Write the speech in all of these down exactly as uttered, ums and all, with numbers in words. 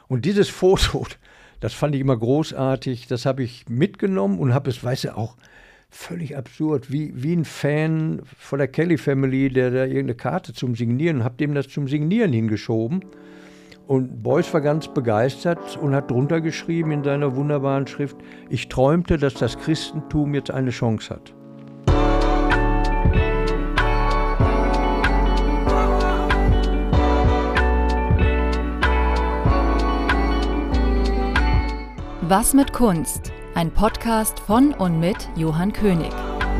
Und dieses Foto, das fand ich immer großartig, das habe ich mitgenommen und habe es, weißt du, auch völlig absurd, wie, wie ein Fan von der Kelly Family, der da irgendeine Karte zum Signieren, habe dem das zum Signieren hingeschoben. Und Beuys war ganz begeistert und hat drunter geschrieben in seiner wunderbaren Schrift, ich träumte, dass das Christentum jetzt eine Chance hat. Was mit Kunst? Ein Podcast von und mit Johann König.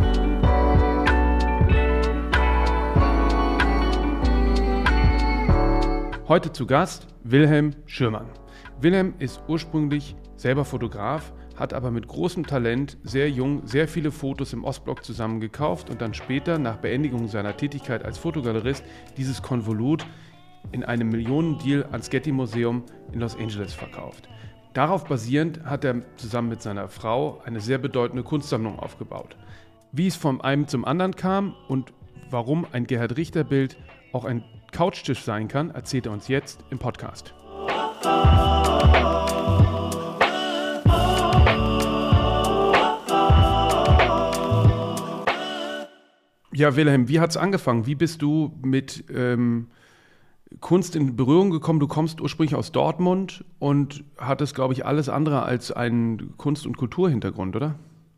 Heute zu Gast Wilhelm Schürmann. Wilhelm ist ursprünglich selber Fotograf, hat aber mit großem Talent sehr jung sehr viele Fotos im Ostblock zusammengekauft und dann später nach Beendigung seiner Tätigkeit als Fotogalerist dieses Konvolut in einem Millionendeal ans Getty Museum in Los Angeles verkauft. Darauf basierend hat er zusammen mit seiner Frau eine sehr bedeutende Kunstsammlung aufgebaut. Wie es von einem zum anderen kam und warum ein Gerhard Richter-Bild auch ein Couchtisch sein kann, erzählt er uns jetzt im Podcast. Ja, Wilhelm, wie hat es angefangen? Wie bist du mit ähm, Kunst in Berührung gekommen? Du kommst ursprünglich aus Dortmund und hattest, glaube ich, alles andere als einen Kunst- und Kulturhintergrund, oder?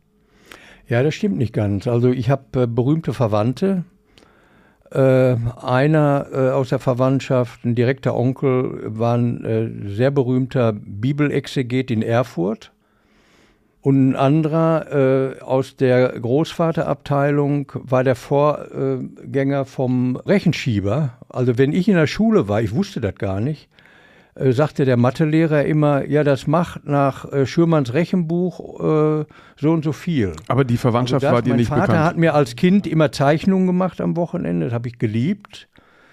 Ja, das stimmt nicht ganz. Also ich habe äh, berühmte Verwandte. Äh, einer äh, aus der Verwandtschaft, ein direkter Onkel, war ein äh, sehr berühmter Bibelexeget in Erfurt. Und ein anderer äh, aus der Großvaterabteilung war der Vorgänger vom Rechenschieber. Also wenn ich in der Schule war, ich wusste das gar nicht, äh, sagte der Mathelehrer immer, ja, das macht nach äh, Schürmanns Rechenbuch äh, so und so viel. Aber die Verwandtschaft also das, war dir nicht bekannt? Mein Vater hat mir als Kind immer Zeichnungen gemacht am Wochenende, das habe ich geliebt.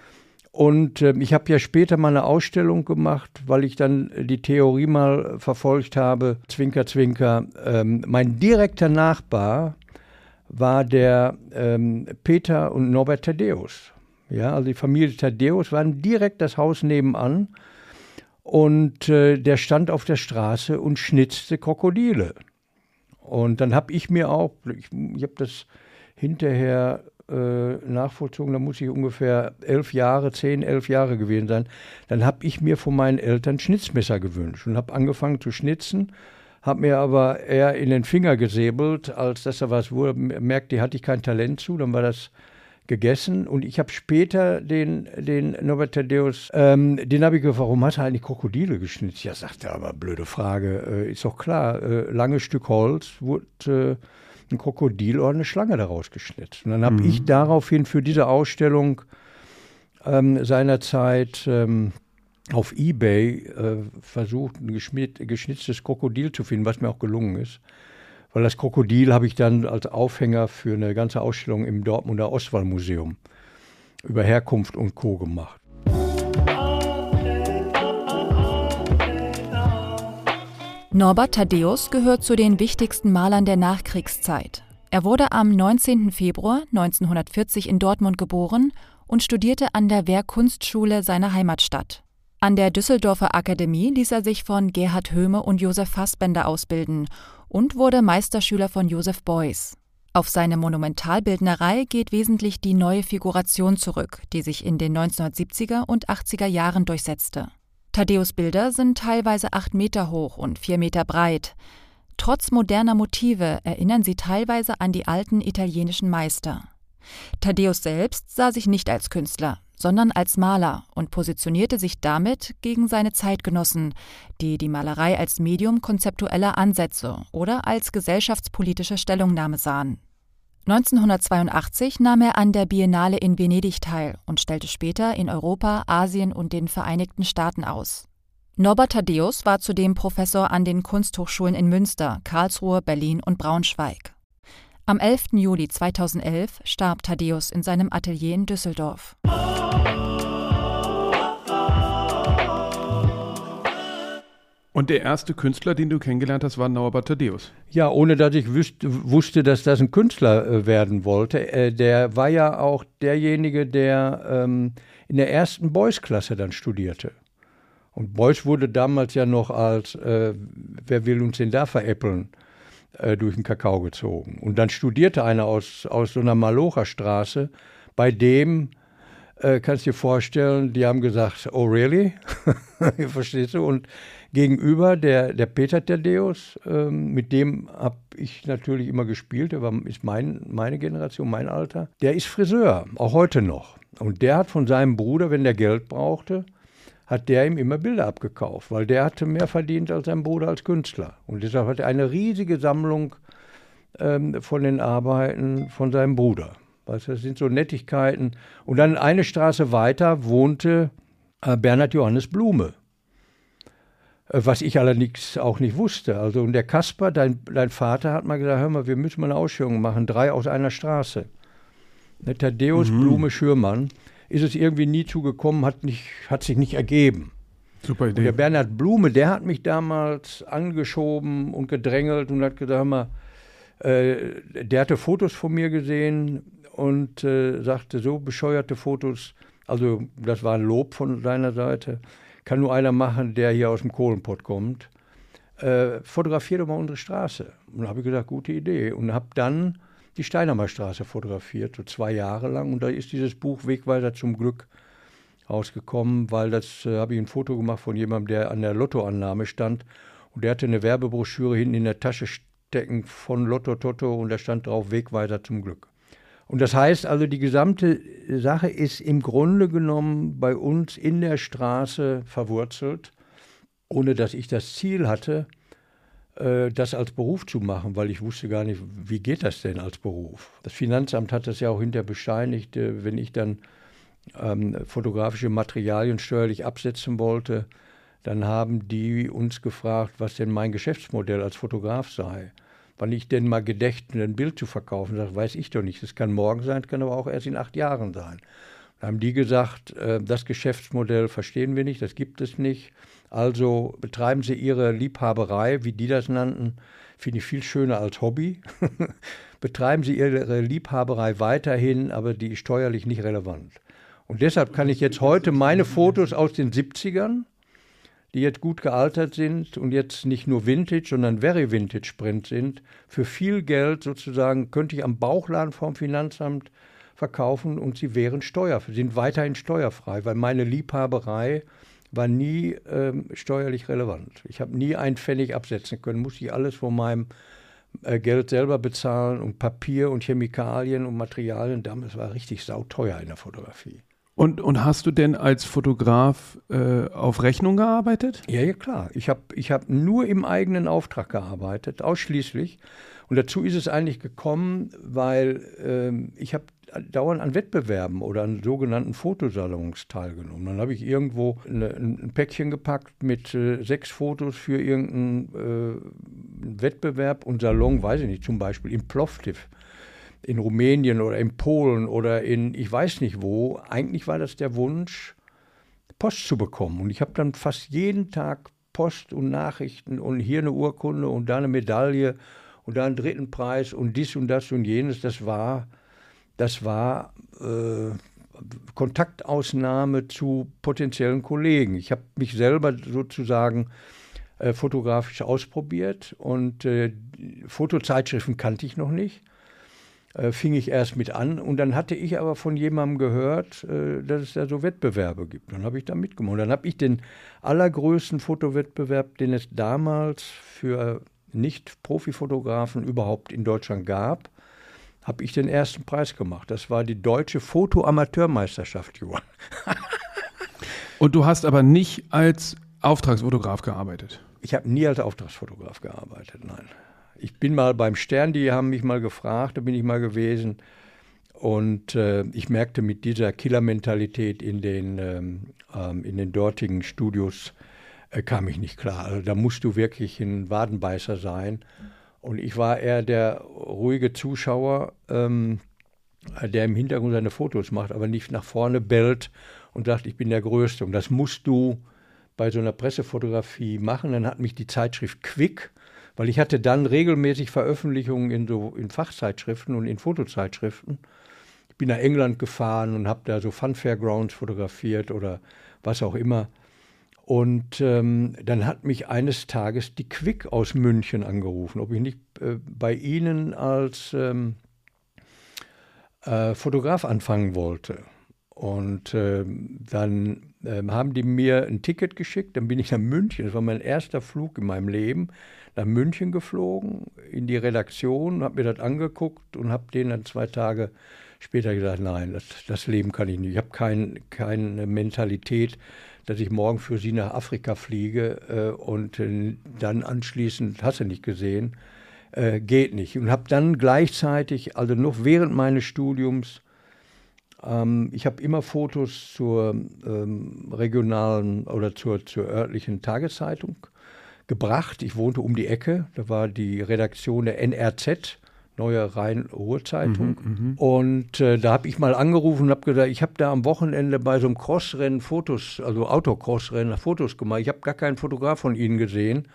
Und äh, ich habe ja später mal eine Ausstellung gemacht, weil ich dann die Theorie mal verfolgt habe, Zwinker, Zwinker. Ähm, mein direkter Nachbar war der ähm, Peter und Norbert Thaddäus. Ja, also die Familie Thaddäus waren direkt das Haus nebenan und äh, der stand auf der Straße und schnitzte Krokodile. Und dann habe ich mir auch, ich, ich habe das hinterher nachvollzogen, da muss ich ungefähr elf Jahre, zehn, elf Jahre gewesen sein, dann habe ich mir von meinen Eltern Schnitzmesser gewünscht und habe angefangen zu schnitzen, habe mir aber eher in den Finger gesäbelt, als dass er was wurde, merkte, hatte ich kein Talent zu, dann war das gegessen und ich habe später den, den Norbert Thaddäus, ähm, den habe ich gefragt, warum hat er eigentlich Krokodile geschnitzt? Ja, sagte er, aber blöde Frage, äh, ist doch klar, äh, langes Stück Holz, wurde äh, ein Krokodil oder eine Schlange daraus geschnitzt. Und dann habe mhm. ich daraufhin für diese Ausstellung ähm, seinerzeit ähm, auf eBay äh, versucht, ein geschmied, geschnitztes Krokodil zu finden, was mir auch gelungen ist. Weil das Krokodil habe ich dann als Aufhänger für eine ganze Ausstellung im Dortmunder Ostwall-Museum über Herkunft und Co. gemacht. Norbert Thaddäus gehört zu den wichtigsten Malern der Nachkriegszeit. Er wurde am neunzehnten Februar neunzehnhundertvierzig in Dortmund geboren und studierte an der Wehrkunstschule seiner Heimatstadt. An der Düsseldorfer Akademie ließ er sich von Gerhard Höhme und Josef Fassbender ausbilden und wurde Meisterschüler von Joseph Beuys. Auf seine Monumentalbildnerei geht wesentlich die neue Figuration zurück, die sich in den neunzehnhundertsiebziger und achtziger Jahren durchsetzte. Thaddäus' Bilder sind teilweise acht Meter hoch und vier Meter breit. Trotz moderner Motive erinnern sie teilweise an die alten italienischen Meister. Thaddäus selbst sah sich nicht als Künstler, sondern als Maler und positionierte sich damit gegen seine Zeitgenossen, die die Malerei als Medium konzeptueller Ansätze oder als gesellschaftspolitische Stellungnahme sahen. neunzehnhundertzweiundachtzig nahm er an der Biennale in Venedig teil und stellte später in Europa, Asien und den Vereinigten Staaten aus. Norbert Thaddäus war zudem Professor an den Kunsthochschulen in Münster, Karlsruhe, Berlin und Braunschweig. Am elften Juli zweitausendelf starb Thaddäus in seinem Atelier in Düsseldorf. Und der erste Künstler, den du kennengelernt hast, war Norbert Thaddäus? Ja, ohne dass ich wüsste, wusste, dass das ein Künstler äh, werden wollte. Äh, der war ja auch derjenige, der ähm, in der ersten Beuys-Klasse dann studierte. Und Beuys wurde damals ja noch als, äh, wer will uns denn da veräppeln, äh, durch den Kakao gezogen. Und dann studierte einer aus, aus so einer Malocherstraße, bei dem, äh, kannst du dir vorstellen, die haben gesagt, oh really? Verstehst du? Und gegenüber der, der Peter Thaddäus, ähm, mit dem habe ich natürlich immer gespielt, der war, ist mein, meine Generation, mein Alter, der ist Friseur, auch heute noch. Und der hat von seinem Bruder, wenn der Geld brauchte, hat der ihm immer Bilder abgekauft, weil der hatte mehr verdient als sein Bruder als Künstler. Und deshalb hat er eine riesige Sammlung ähm, von den Arbeiten von seinem Bruder. Weißt du, das sind so Nettigkeiten. Und dann eine Straße weiter wohnte äh, Bernhard Johannes Blume. Äh, was ich allerdings auch nicht wusste. Also, und der Kasper, dein, dein Vater, hat mal gesagt, hör mal, wir müssen mal eine Ausstellung machen, drei aus einer Straße. Ne, Thaddäus, mhm. Blume, Schürmann. Ist es irgendwie nie zugekommen, hat, nicht, hat sich nicht ergeben. Super Idee. Und der Bernhard Blume, der hat mich damals angeschoben und gedrängelt und hat gesagt, hör mal, äh, der hatte Fotos von mir gesehen und äh, sagte, so bescheuerte Fotos, also das war ein Lob von seiner Seite, kann nur einer machen, der hier aus dem Kohlenpott kommt. Äh, fotografier doch mal unsere Straße. Und da habe ich gesagt, gute Idee. Und habe dann die Steinheimer Straße fotografiert, so zwei Jahre lang. Und da ist dieses Buch Wegweiser zum Glück rausgekommen, weil das äh, habe ich ein Foto gemacht von jemandem, der an der Lottoannahme stand. Und der hatte eine Werbebroschüre hinten in der Tasche stecken von Lotto Toto und da stand drauf Wegweiser zum Glück. Und das heißt also, die gesamte Sache ist im Grunde genommen bei uns in der Straße verwurzelt, ohne dass ich das Ziel hatte, das als Beruf zu machen, weil ich wusste gar nicht, wie geht das denn als Beruf. Das Finanzamt hat das ja auch hinterher bescheinigt, wenn ich dann ähm, fotografische Materialien steuerlich absetzen wollte, dann haben die uns gefragt, was denn mein Geschäftsmodell als Fotograf sei. Wann ich denn mal gedächte, ein Bild zu verkaufen, das weiß ich doch nicht. Das kann morgen sein, kann aber auch erst in acht Jahren sein. Da haben die gesagt, äh, das Geschäftsmodell verstehen wir nicht, das gibt es nicht. Also betreiben Sie Ihre Liebhaberei, wie die das nannten, finde ich viel schöner als Hobby. Betreiben Sie Ihre Liebhaberei weiterhin, aber die ist steuerlich nicht relevant. Und deshalb kann ich jetzt heute meine Fotos aus den siebzigern, die jetzt gut gealtert sind und jetzt nicht nur Vintage, sondern Very Vintage Print sind, für viel Geld sozusagen könnte ich am Bauchladen vom Finanzamt verkaufen und sie wären steuer, sind weiterhin steuerfrei, weil meine Liebhaberei war nie ähm, steuerlich relevant. Ich habe nie einen Pfennig absetzen können, musste ich alles von meinem äh, Geld selber bezahlen und Papier und Chemikalien und Materialien. Damals war richtig sauteuer in der Fotografie. Und, und hast du denn als Fotograf äh, auf Rechnung gearbeitet? Ja, ja klar. Ich habe ich hab nur im eigenen Auftrag gearbeitet, ausschließlich. Und dazu ist es eigentlich gekommen, weil ähm, ich habe dauernd an Wettbewerben oder an sogenannten Fotosalons teilgenommen. Dann habe ich irgendwo eine, ein Päckchen gepackt mit äh, sechs Fotos für irgendeinen äh, Wettbewerb und Salon, weiß ich nicht, zum Beispiel in Plovdiv, in Rumänien oder in Polen oder in ich weiß nicht wo. Eigentlich war das der Wunsch, Post zu bekommen. Und ich habe dann fast jeden Tag Post und Nachrichten und hier eine Urkunde und da eine Medaille und da einen dritten Preis und dies und das und jenes. Das war Das war äh, Kontaktausnahme zu potenziellen Kollegen. Ich habe mich selber sozusagen äh, fotografisch ausprobiert und äh, Fotozeitschriften kannte ich noch nicht. Äh, fing ich erst mit an und dann hatte ich aber von jemandem gehört, äh, dass es da so Wettbewerbe gibt. Dann habe ich da mitgemacht. Und dann habe ich den allergrößten Fotowettbewerb, den es damals für Nicht-Profi-Fotografen überhaupt in Deutschland gab, habe ich den ersten Preis gemacht. Das war die Deutsche Fotoamateurmeisterschaft, Johann. Und du hast aber nicht als Auftragsfotograf gearbeitet? Ich habe nie als Auftragsfotograf gearbeitet, nein. Ich bin mal beim Stern, die haben mich mal gefragt, da bin ich mal gewesen. Und äh, ich merkte mit dieser Killermentalität in den, ähm, ähm, in den dortigen Studios äh, kam ich nicht klar. Also da musst du wirklich ein Wadenbeißer sein. Und ich war eher der ruhige Zuschauer, ähm, der im Hintergrund seine Fotos macht, aber nicht nach vorne bellt und sagt, ich bin der Größte. Und das musst du bei so einer Pressefotografie machen. Dann hat mich die Zeitschrift Quick, weil ich hatte dann regelmäßig Veröffentlichungen in, so, in Fachzeitschriften und in Fotozeitschriften. Ich bin nach England gefahren und habe da so Fun Fairgrounds fotografiert oder was auch immer. Und ähm, dann hat mich eines Tages die Quick aus München angerufen, ob ich nicht äh, bei ihnen als ähm, äh, Fotograf anfangen wollte. Und äh, dann äh, haben die mir ein Ticket geschickt, dann bin ich nach München, das war mein erster Flug in meinem Leben, nach München geflogen, in die Redaktion, habe mir das angeguckt und habe denen dann zwei Tage später gesagt, nein, das, das Leben kann ich nicht. Ich habe kein, keine Mentalität, dass ich morgen für sie nach Afrika fliege äh, und äh, dann anschließend, hast du nicht gesehen, äh, geht nicht. Und habe dann gleichzeitig, also noch während meines Studiums, ähm, ich habe immer Fotos zur ähm, regionalen oder zur, zur örtlichen Tageszeitung gebracht. Ich wohnte um die Ecke, da war die Redaktion der N R Z, Neue Rhein-Ruhr-Zeitung. Mhm, und äh, da habe ich mal angerufen und habe gesagt, ich habe da am Wochenende bei so einem Crossrennen Fotos, also Autocrossrennen, Fotos gemacht. Ich habe gar keinen Fotograf von Ihnen gesehen.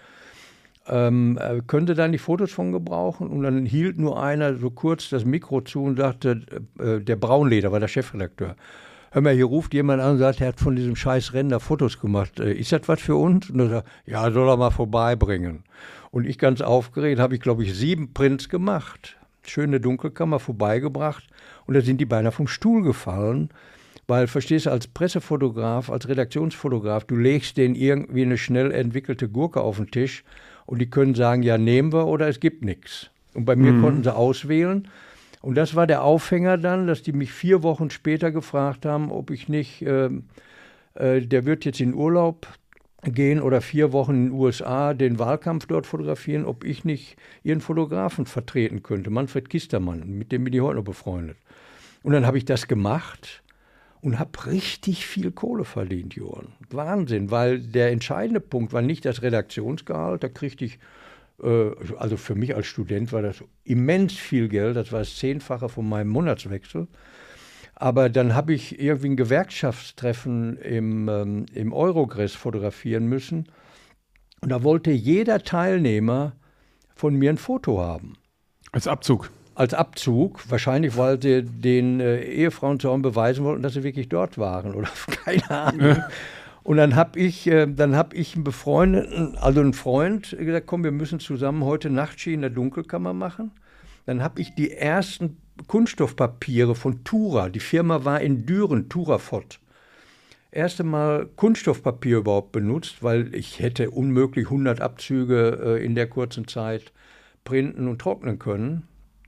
Ähm, äh, könnte da nicht Fotos von gebrauchen? Und dann hielt nur einer so kurz das Mikro zu und sagte, äh, der Braunleder war der Chefredakteur. Hör mal, hier ruft jemand an und sagt, er hat von diesem scheiß Rennen da Fotos gemacht. Äh, ist das was für uns? Und er sagt, ja, soll er mal vorbeibringen. Und ich ganz aufgeregt, habe ich, glaube ich, sieben Prints gemacht. Schöne Dunkelkammer vorbeigebracht. Und da sind die beinahe vom Stuhl gefallen. Weil, verstehst du, als Pressefotograf, als Redaktionsfotograf, du legst denen irgendwie eine schnell entwickelte Gurke auf den Tisch und die können sagen, ja, nehmen wir oder es gibt nichts. Und bei mir mhm. konnten sie auswählen. Und das war der Aufhänger dann, dass die mich vier Wochen später gefragt haben, ob ich nicht, äh, äh, der wird jetzt in Urlaub gehen oder vier Wochen in den U S A den Wahlkampf dort fotografieren, ob ich nicht ihren Fotografen vertreten könnte, Manfred Kistermann, mit dem bin ich heute noch befreundet. Und dann habe ich das gemacht und habe richtig viel Kohle verdient, Johann. Wahnsinn, weil der entscheidende Punkt war nicht das Redaktionsgehalt, da kriegte ich, äh, also für mich als Student war das immens viel Geld, das war das Zehnfache von meinem Monatswechsel. Aber dann habe ich irgendwie ein Gewerkschaftstreffen im, ähm, im Eurogress fotografieren müssen. Und da wollte jeder Teilnehmer von mir ein Foto haben. Als Abzug? Als Abzug. Wahrscheinlich, weil sie den äh, Ehefrauen zu Hause beweisen wollten, dass sie wirklich dort waren. Oder keine Ahnung. Und dann habe ich, äh, dann hab ich einen befreundeten, also einen Freund, gesagt, komm, wir müssen zusammen heute Nachtski in der Dunkelkammer machen. Dann habe ich die ersten Kunststoffpapiere von Tura, die Firma war in Düren, Turafot. Erste Mal Kunststoffpapier überhaupt benutzt, weil ich hätte unmöglich hundert Abzüge äh, in der kurzen Zeit printen und trocknen können.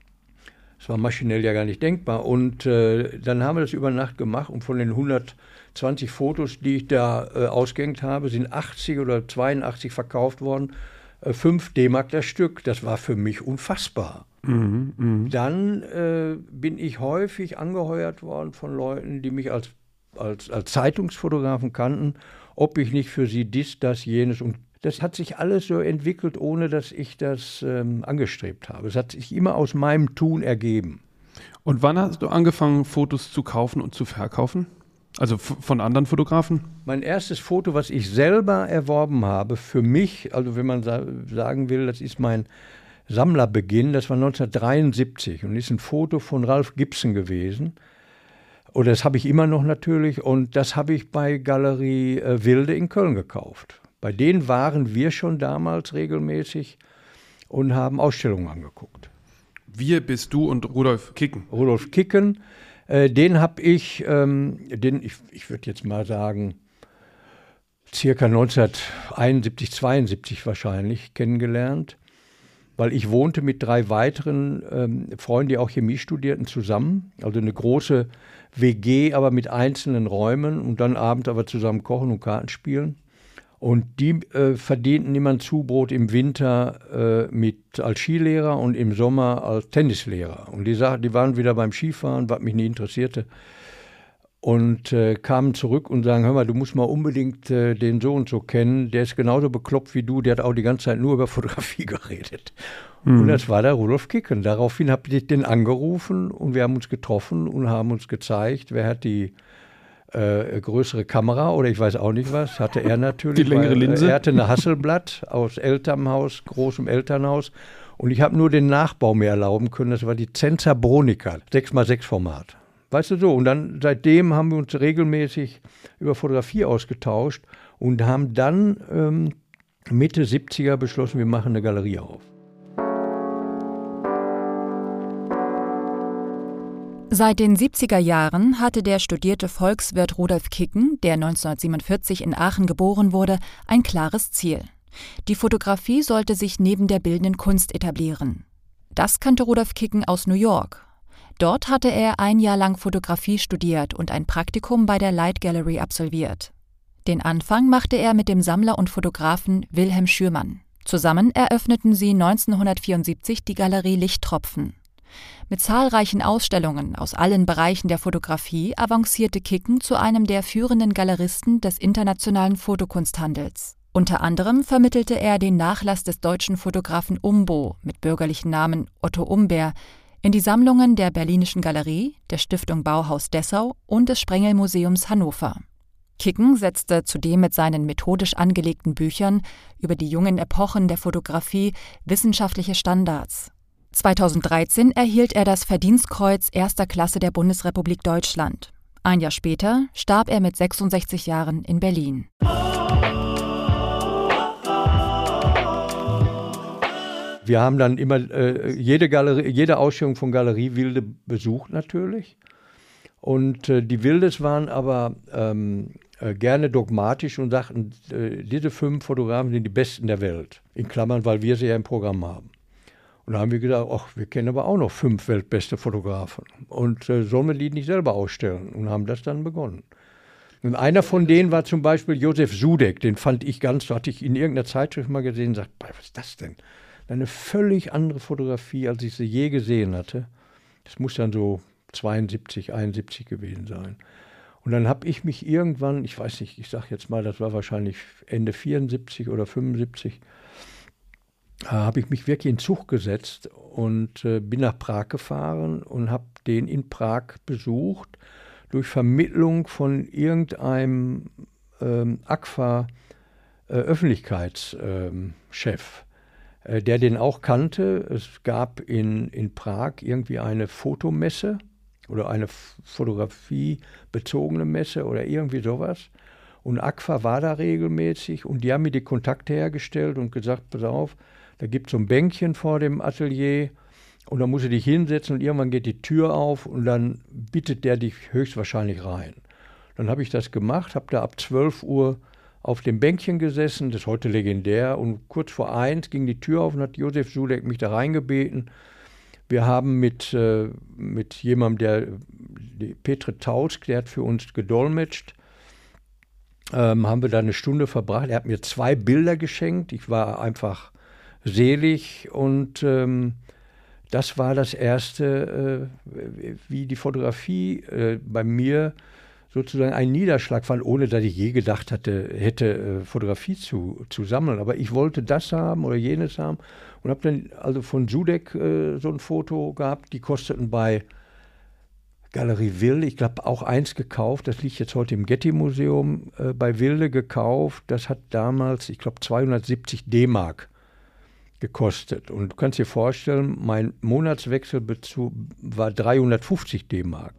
Das war maschinell ja gar nicht denkbar. Und äh, dann haben wir das über Nacht gemacht und von den hundertzwanzig Fotos, die ich da äh, ausgehängt habe, sind achtzig oder zweiundachtzig verkauft worden. Äh, fünf D-Mark das Stück. Das war für mich unfassbar. Mhm, mh. Dann äh, bin ich häufig angeheuert worden von Leuten, die mich als, als, als Zeitungsfotografen kannten, ob ich nicht für sie dies, das, jenes. Und das hat sich alles so entwickelt, ohne dass ich das ähm, angestrebt habe. Es hat sich immer aus meinem Tun ergeben. Und wann hast du angefangen, Fotos zu kaufen und zu verkaufen? Also f- von anderen Fotografen? Mein erstes Foto, was ich selber erworben habe, für mich, also wenn man sa- sagen will, das ist mein Sammlerbeginn, das war neunzehnhundertdreiundsiebzig und ist ein Foto von Ralph Gibson gewesen. Und das habe ich immer noch natürlich und das habe ich bei Galerie äh, Wilde in Köln gekauft. Bei denen waren wir schon damals regelmäßig und haben Ausstellungen angeguckt. Wir bist du und Rudolf Kicken. Rudolf Kicken, äh, den habe ich, ähm, den ich, ich würde jetzt mal sagen, circa neunzehnhunderteinundsiebzig, zweiundsiebzig wahrscheinlich kennengelernt. Weil ich wohnte mit drei weiteren ähm, Freunden, die auch Chemie studierten, zusammen. Also eine große W G, aber mit einzelnen Räumen und dann abends aber zusammen kochen und Karten spielen. Und die äh, verdienten immer ein Zubrot im Winter äh, mit, als Skilehrer und im Sommer als Tennislehrer. Und die, sag, die waren wieder beim Skifahren, was mich nie interessierte. Und äh, kamen zurück und sagen, hör mal, du musst mal unbedingt äh, den so und so kennen. Der ist genauso bekloppt wie du, der hat auch die ganze Zeit nur über Fotografie geredet. Mhm. Und das war der Rudolf Kicken. Daraufhin habe ich den angerufen und wir haben uns getroffen und haben uns gezeigt, wer hat die äh, größere Kamera oder ich weiß auch nicht was, hatte er natürlich. Die längere weil, Linse? Äh, er hatte eine Hasselblad aus Elternhaus, großem Elternhaus. Und ich habe nur den Nachbau mir erlauben können, das war die Zenza Bronica, sechs mal sechs Format. Weißt du so, und dann seitdem haben wir uns regelmäßig über Fotografie ausgetauscht und haben dann ähm, Mitte siebziger beschlossen, wir machen eine Galerie auf. Seit den siebziger Jahren hatte der studierte Volkswirt Rudolf Kicken, der neunzehnhundertsiebenundvierzig in Aachen geboren wurde, ein klares Ziel. Die Fotografie sollte sich neben der bildenden Kunst etablieren. Das kannte Rudolf Kicken aus New York. Dort hatte er ein Jahr lang Fotografie studiert und ein Praktikum bei der Light Gallery absolviert. Den Anfang machte er mit dem Sammler und Fotografen Wilhelm Schürmann. Zusammen eröffneten sie neunzehnhundertvierundsiebzig die Galerie Lichttropfen. Mit zahlreichen Ausstellungen aus allen Bereichen der Fotografie avancierte Kicken zu einem der führenden Galeristen des internationalen Fotokunsthandels. Unter anderem vermittelte er den Nachlass des deutschen Fotografen Umbo mit bürgerlichen Namen Otto Umberr in die Sammlungen der Berlinischen Galerie, der Stiftung Bauhaus Dessau und des Sprengel-Museums Hannover. Kicken setzte zudem mit seinen methodisch angelegten Büchern über die jungen Epochen der Fotografie wissenschaftliche Standards. zweitausenddreizehn erhielt er das Verdienstkreuz erster Klasse der Bundesrepublik Deutschland. Ein Jahr später starb er mit sechsundsechzig Jahren in Berlin. Wir haben dann immer äh, jede, Galerie, jede Ausstellung von Galerie Wilde besucht natürlich. Und äh, die Wildes waren aber ähm, äh, gerne dogmatisch und sagten, äh, diese fünf Fotografen sind die besten der Welt. In Klammern, weil wir sie ja im Programm haben. Und da haben wir gedacht, ach, wir kennen aber auch noch fünf weltbeste Fotografen. Und äh, sollen wir die nicht selber ausstellen? Und haben das dann begonnen. Und einer von denen war zum Beispiel Josef Sudek. Den fand ich ganz, so hatte ich in irgendeiner Zeitschrift mal gesehen und sagte, was ist das denn? Eine völlig andere Fotografie, als ich sie je gesehen hatte. Das muss dann so zweiundsiebzig, einundsiebzig gewesen sein. Und dann habe ich mich irgendwann, ich weiß nicht, ich sage jetzt mal, das war wahrscheinlich Ende vierundsiebzig oder fünfundsiebzig, äh, habe ich mich wirklich in Zug gesetzt und äh, bin nach Prag gefahren und habe den in Prag besucht, durch Vermittlung von irgendeinem ähm, A G F A-Öffentlichkeitschef. Ähm, der den auch kannte. Es gab in, in Prag irgendwie eine Fotomesse oder eine fotografiebezogene Messe oder irgendwie sowas. Und A G F A war da regelmäßig und die haben mir die Kontakte hergestellt und gesagt, pass auf, da gibt es so ein Bänkchen vor dem Atelier und da musst du dich hinsetzen und irgendwann geht die Tür auf und dann bittet der dich höchstwahrscheinlich rein. Dann habe ich das gemacht, habe da ab zwölf Uhr auf dem Bänkchen gesessen, das ist heute legendär, und kurz vor eins ging die Tür auf und hat Josef Sudek mich da reingebeten. Wir haben mit, äh, mit jemandem, der, der Petr Tausk, der hat für uns gedolmetscht, ähm, haben wir da eine Stunde verbracht. Er hat mir zwei Bilder geschenkt, ich war einfach selig und ähm, das war das erste, äh, wie die Fotografie äh, bei mir sozusagen ein Niederschlag fand, ohne dass ich je gedacht hatte, hätte äh, Fotografie zu, zu sammeln. Aber ich wollte das haben oder jenes haben und habe dann also von Sudek äh, so ein Foto gehabt. Die kosteten bei Galerie Wilde, ich glaube auch eins gekauft, das liegt jetzt heute im Getty-Museum, äh, bei Wilde gekauft. Das hat damals, ich glaube, zweihundertsiebzig D-Mark gekostet. Und du kannst dir vorstellen, mein Monatswechselbezug war dreihundertfünfzig D-Mark.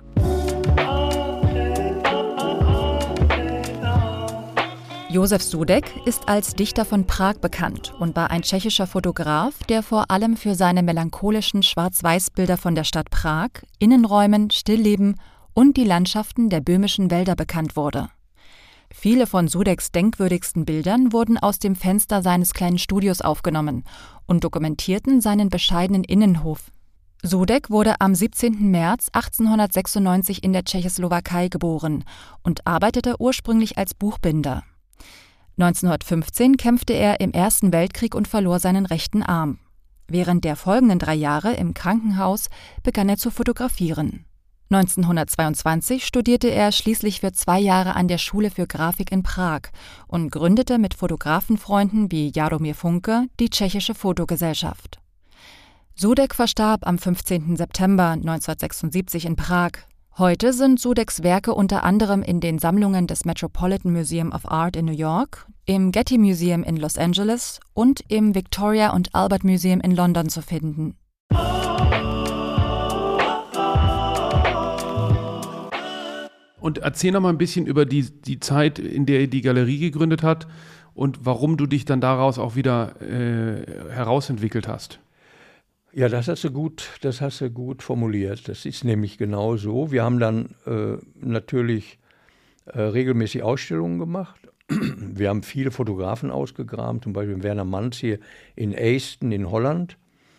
Josef Sudek ist als Dichter von Prag bekannt und war ein tschechischer Fotograf, der vor allem für seine melancholischen Schwarz-Weiß-Bilder von der Stadt Prag, Innenräumen, Stillleben und die Landschaften der böhmischen Wälder bekannt wurde. Viele von Sudeks denkwürdigsten Bildern wurden aus dem Fenster seines kleinen Studios aufgenommen und dokumentierten seinen bescheidenen Innenhof. Sudek wurde am siebzehnten März achtzehnhundertsechsundneunzig in der Tschechoslowakei geboren und arbeitete ursprünglich als Buchbinder. neunzehnhundertfünfzehn kämpfte er im Ersten Weltkrieg und verlor seinen rechten Arm. Während der folgenden drei Jahre im Krankenhaus begann er zu fotografieren. neunzehnhundertzweiundzwanzig studierte er schließlich für zwei Jahre an der Schule für Grafik in Prag und gründete mit Fotografenfreunden wie Jaromír Funke die Tschechische Fotogesellschaft. Sudek verstarb am fünfzehnten September neunzehnhundertsechsundsiebzig in Prag. Heute sind Sudeks Werke unter anderem in den Sammlungen des Metropolitan Museum of Art in New York, im Getty Museum in Los Angeles und im Victoria and Albert Museum in London zu finden. Und erzähl noch mal ein bisschen über die, die Zeit, in der ihr die Galerie gegründet habt und warum du dich dann daraus auch wieder äh, herausentwickelt hast. Ja, das hast du gut, das hast du gut formuliert. Das ist nämlich genau so. Wir haben dann äh, natürlich äh, regelmäßig Ausstellungen gemacht. Wir haben viele Fotografen ausgegraben, zum Beispiel Werner Manz hier in Eyston in Holland.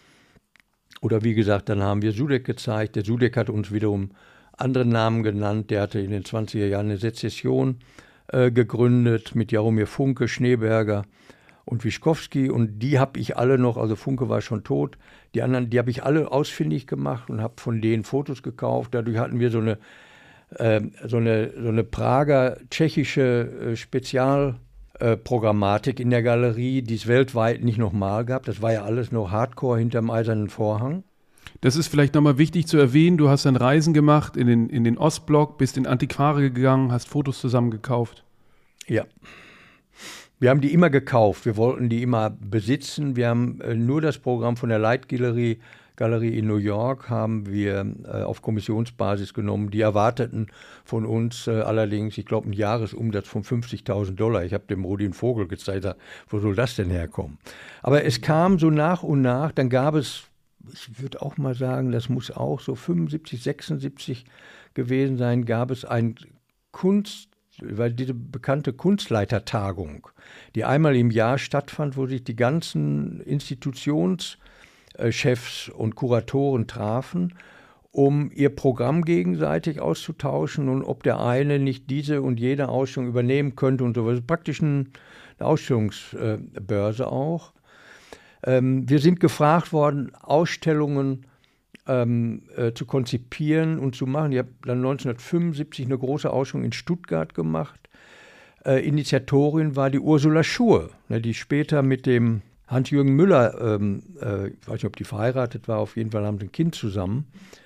Oder wie gesagt, dann haben wir Sudeck gezeigt. Der Sudeck hat uns wiederum andere Namen genannt. Der hatte in den zwanziger Jahren eine Sezession äh, gegründet mit Jaromir Funke, Schneeberger und Wischkowski. Und die habe ich alle noch, also Funke war schon tot, die anderen, die habe ich alle ausfindig gemacht und habe von denen Fotos gekauft. Dadurch hatten wir so eine, äh, so eine, so eine Prager tschechische äh, Spezialprogrammatik äh, in der Galerie, die es weltweit nicht nochmal gab. Das war ja alles noch Hardcore hinterm eisernen Vorhang. Das ist vielleicht nochmal wichtig zu erwähnen. Du hast dann Reisen gemacht in den, in den Ostblock, bist in Antiquare gegangen, hast Fotos zusammengekauft. Ja. Wir haben die immer gekauft. Wir wollten die immer besitzen. Wir haben äh, nur das Programm von der Light Gallery, Galerie in New York haben wir äh, auf Kommissionsbasis genommen. Die erwarteten von uns äh, allerdings, ich glaube, einen Jahresumsatz von fünfzigtausend Dollar. Ich habe dem Rudin Vogel gezeigt, wo soll das denn herkommen? Aber es kam so nach und nach, dann gab es, ich würde auch mal sagen, das muss auch so fünfundsiebzig, sechsundsiebzig gewesen sein, gab es ein Kunst, weil diese bekannte Kunstleitertagung, die einmal im Jahr stattfand, wo sich die ganzen Institutionschefs und Kuratoren trafen, um ihr Programm gegenseitig auszutauschen und ob der eine nicht diese und jene Ausstellung übernehmen könnte und so. Das ist praktisch eine Ausstellungsbörse auch. Wir sind gefragt worden, Ausstellungen Ähm, äh, zu konzipieren und zu machen. Ich habe dann neunzehnhundertfünfundsiebzig eine große Ausstellung in Stuttgart gemacht. Äh, Initiatorin war die Ursula Schur, ne, die später mit dem Hans-Jürgen Müller, ähm, äh, ich weiß nicht, ob die verheiratet war, auf jeden Fall haben sie ein Kind zusammen,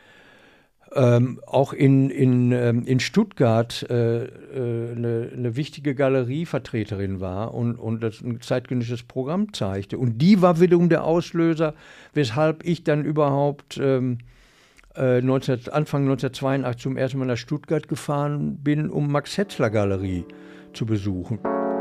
ähm, auch in, in, ähm, in Stuttgart äh, äh, eine, eine wichtige Galerievertreterin war und, und das ein zeitgenössisches Programm zeigte. Und die war wiederum der Auslöser, weshalb ich dann überhaupt ähm, äh, neunzehn, Anfang neunzehnhundertzweiundachtzig zum ersten Mal nach Stuttgart gefahren bin, um Max Hetzler Galerie zu besuchen.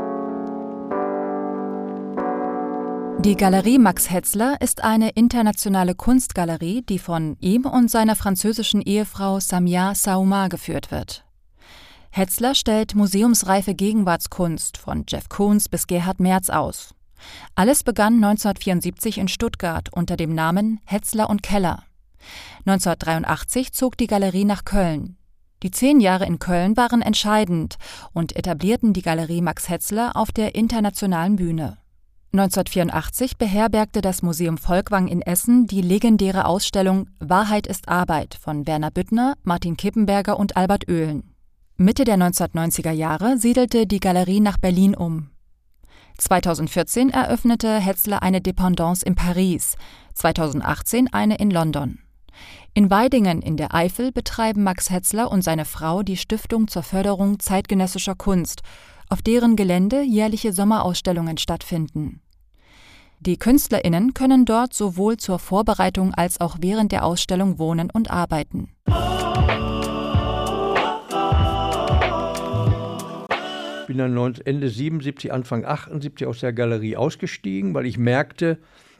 Die Galerie Max Hetzler ist eine internationale Kunstgalerie, die von ihm und seiner französischen Ehefrau Samia Saouma geführt wird. Hetzler stellt museumsreife Gegenwartskunst von Jeff Koons bis Gerhard Merz aus. Alles begann neunzehnhundertvierundsiebzig in Stuttgart unter dem Namen Hetzler und Keller. neunzehnhundertdreiundachtzig zog die Galerie nach Köln. Die zehn Jahre in Köln waren entscheidend und etablierten die Galerie Max Hetzler auf der internationalen Bühne. neunzehnhundertvierundachtzig beherbergte das Museum Volkwang in Essen die legendäre Ausstellung Wahrheit ist Arbeit von Werner Büttner, Martin Kippenberger und Albert Oehlen. Mitte der neunzehnhundertneunziger Jahre siedelte die Galerie nach Berlin um. zweitausendvierzehn eröffnete Hetzler eine Dependance in Paris, zweitausendachtzehn eine in London. In Weidingen in der Eifel betreiben Max Hetzler und seine Frau die Stiftung zur Förderung zeitgenössischer Kunst, auf deren Gelände jährliche Sommerausstellungen stattfinden. Die KünstlerInnen können dort sowohl zur Vorbereitung als auch während der Ausstellung wohnen und arbeiten. Ich bin dann Ende siebenundsiebzig, Anfang achtundsiebzig aus der Galerie ausgestiegen, weil ich merkte,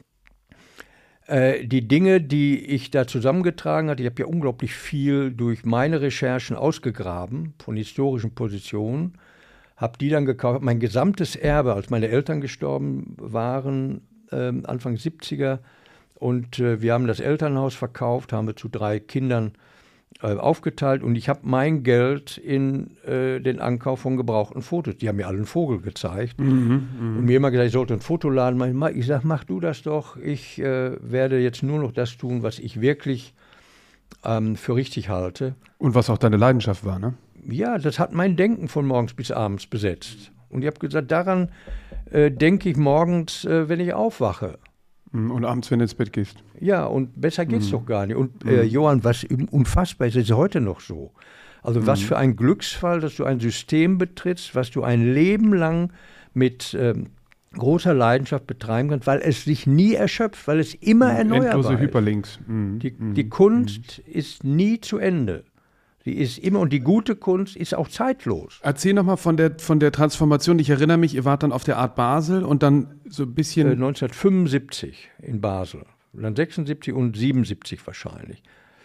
äh, die Dinge, die ich da zusammengetragen hatte, ich habe ja unglaublich viel durch meine Recherchen ausgegraben, von historischen Positionen, habe die dann gekauft, mein gesamtes Erbe, als meine Eltern gestorben waren, äh, Anfang siebziger, und äh, wir haben das Elternhaus verkauft, haben wir zu drei Kindern äh, aufgeteilt und ich habe mein Geld in äh, den Ankauf von gebrauchten Fotos. Die haben mir alle einen Vogel gezeigt mhm, und mir immer gesagt, ich sollte einen Fotoladen machen. Ich sage, mach du das doch, ich äh, werde jetzt nur noch das tun, was ich wirklich ähm, für richtig halte. Und was auch deine Leidenschaft war, ne? Ja, das hat mein Denken von morgens bis abends besetzt. Und ich habe gesagt, daran äh, denke ich morgens, äh, wenn ich aufwache. Und abends, wenn du ins Bett gehst. Ja, und besser geht's mhm. doch gar nicht. Und äh, Mhm. Johann, was unfassbar ist, ist heute noch so. Also mhm. was für ein Glücksfall, dass du ein System betrittst, was du ein Leben lang mit ähm, großer Leidenschaft betreiben kannst, weil es sich nie erschöpft, weil es immer erneuerbar Endlose ist. Hyperlinks. Mhm. Die, Mhm. die Kunst mhm. ist nie zu Ende. Die ist immer, und die gute Kunst ist auch zeitlos. Erzähl nochmal von der, von der Transformation. Ich erinnere mich, ihr wart dann auf der Art Basel und dann so ein bisschen... Äh, neunzehnhundertfünfundsiebzig in Basel. Und dann sechsundsiebzig und siebenundsiebzig wahrscheinlich.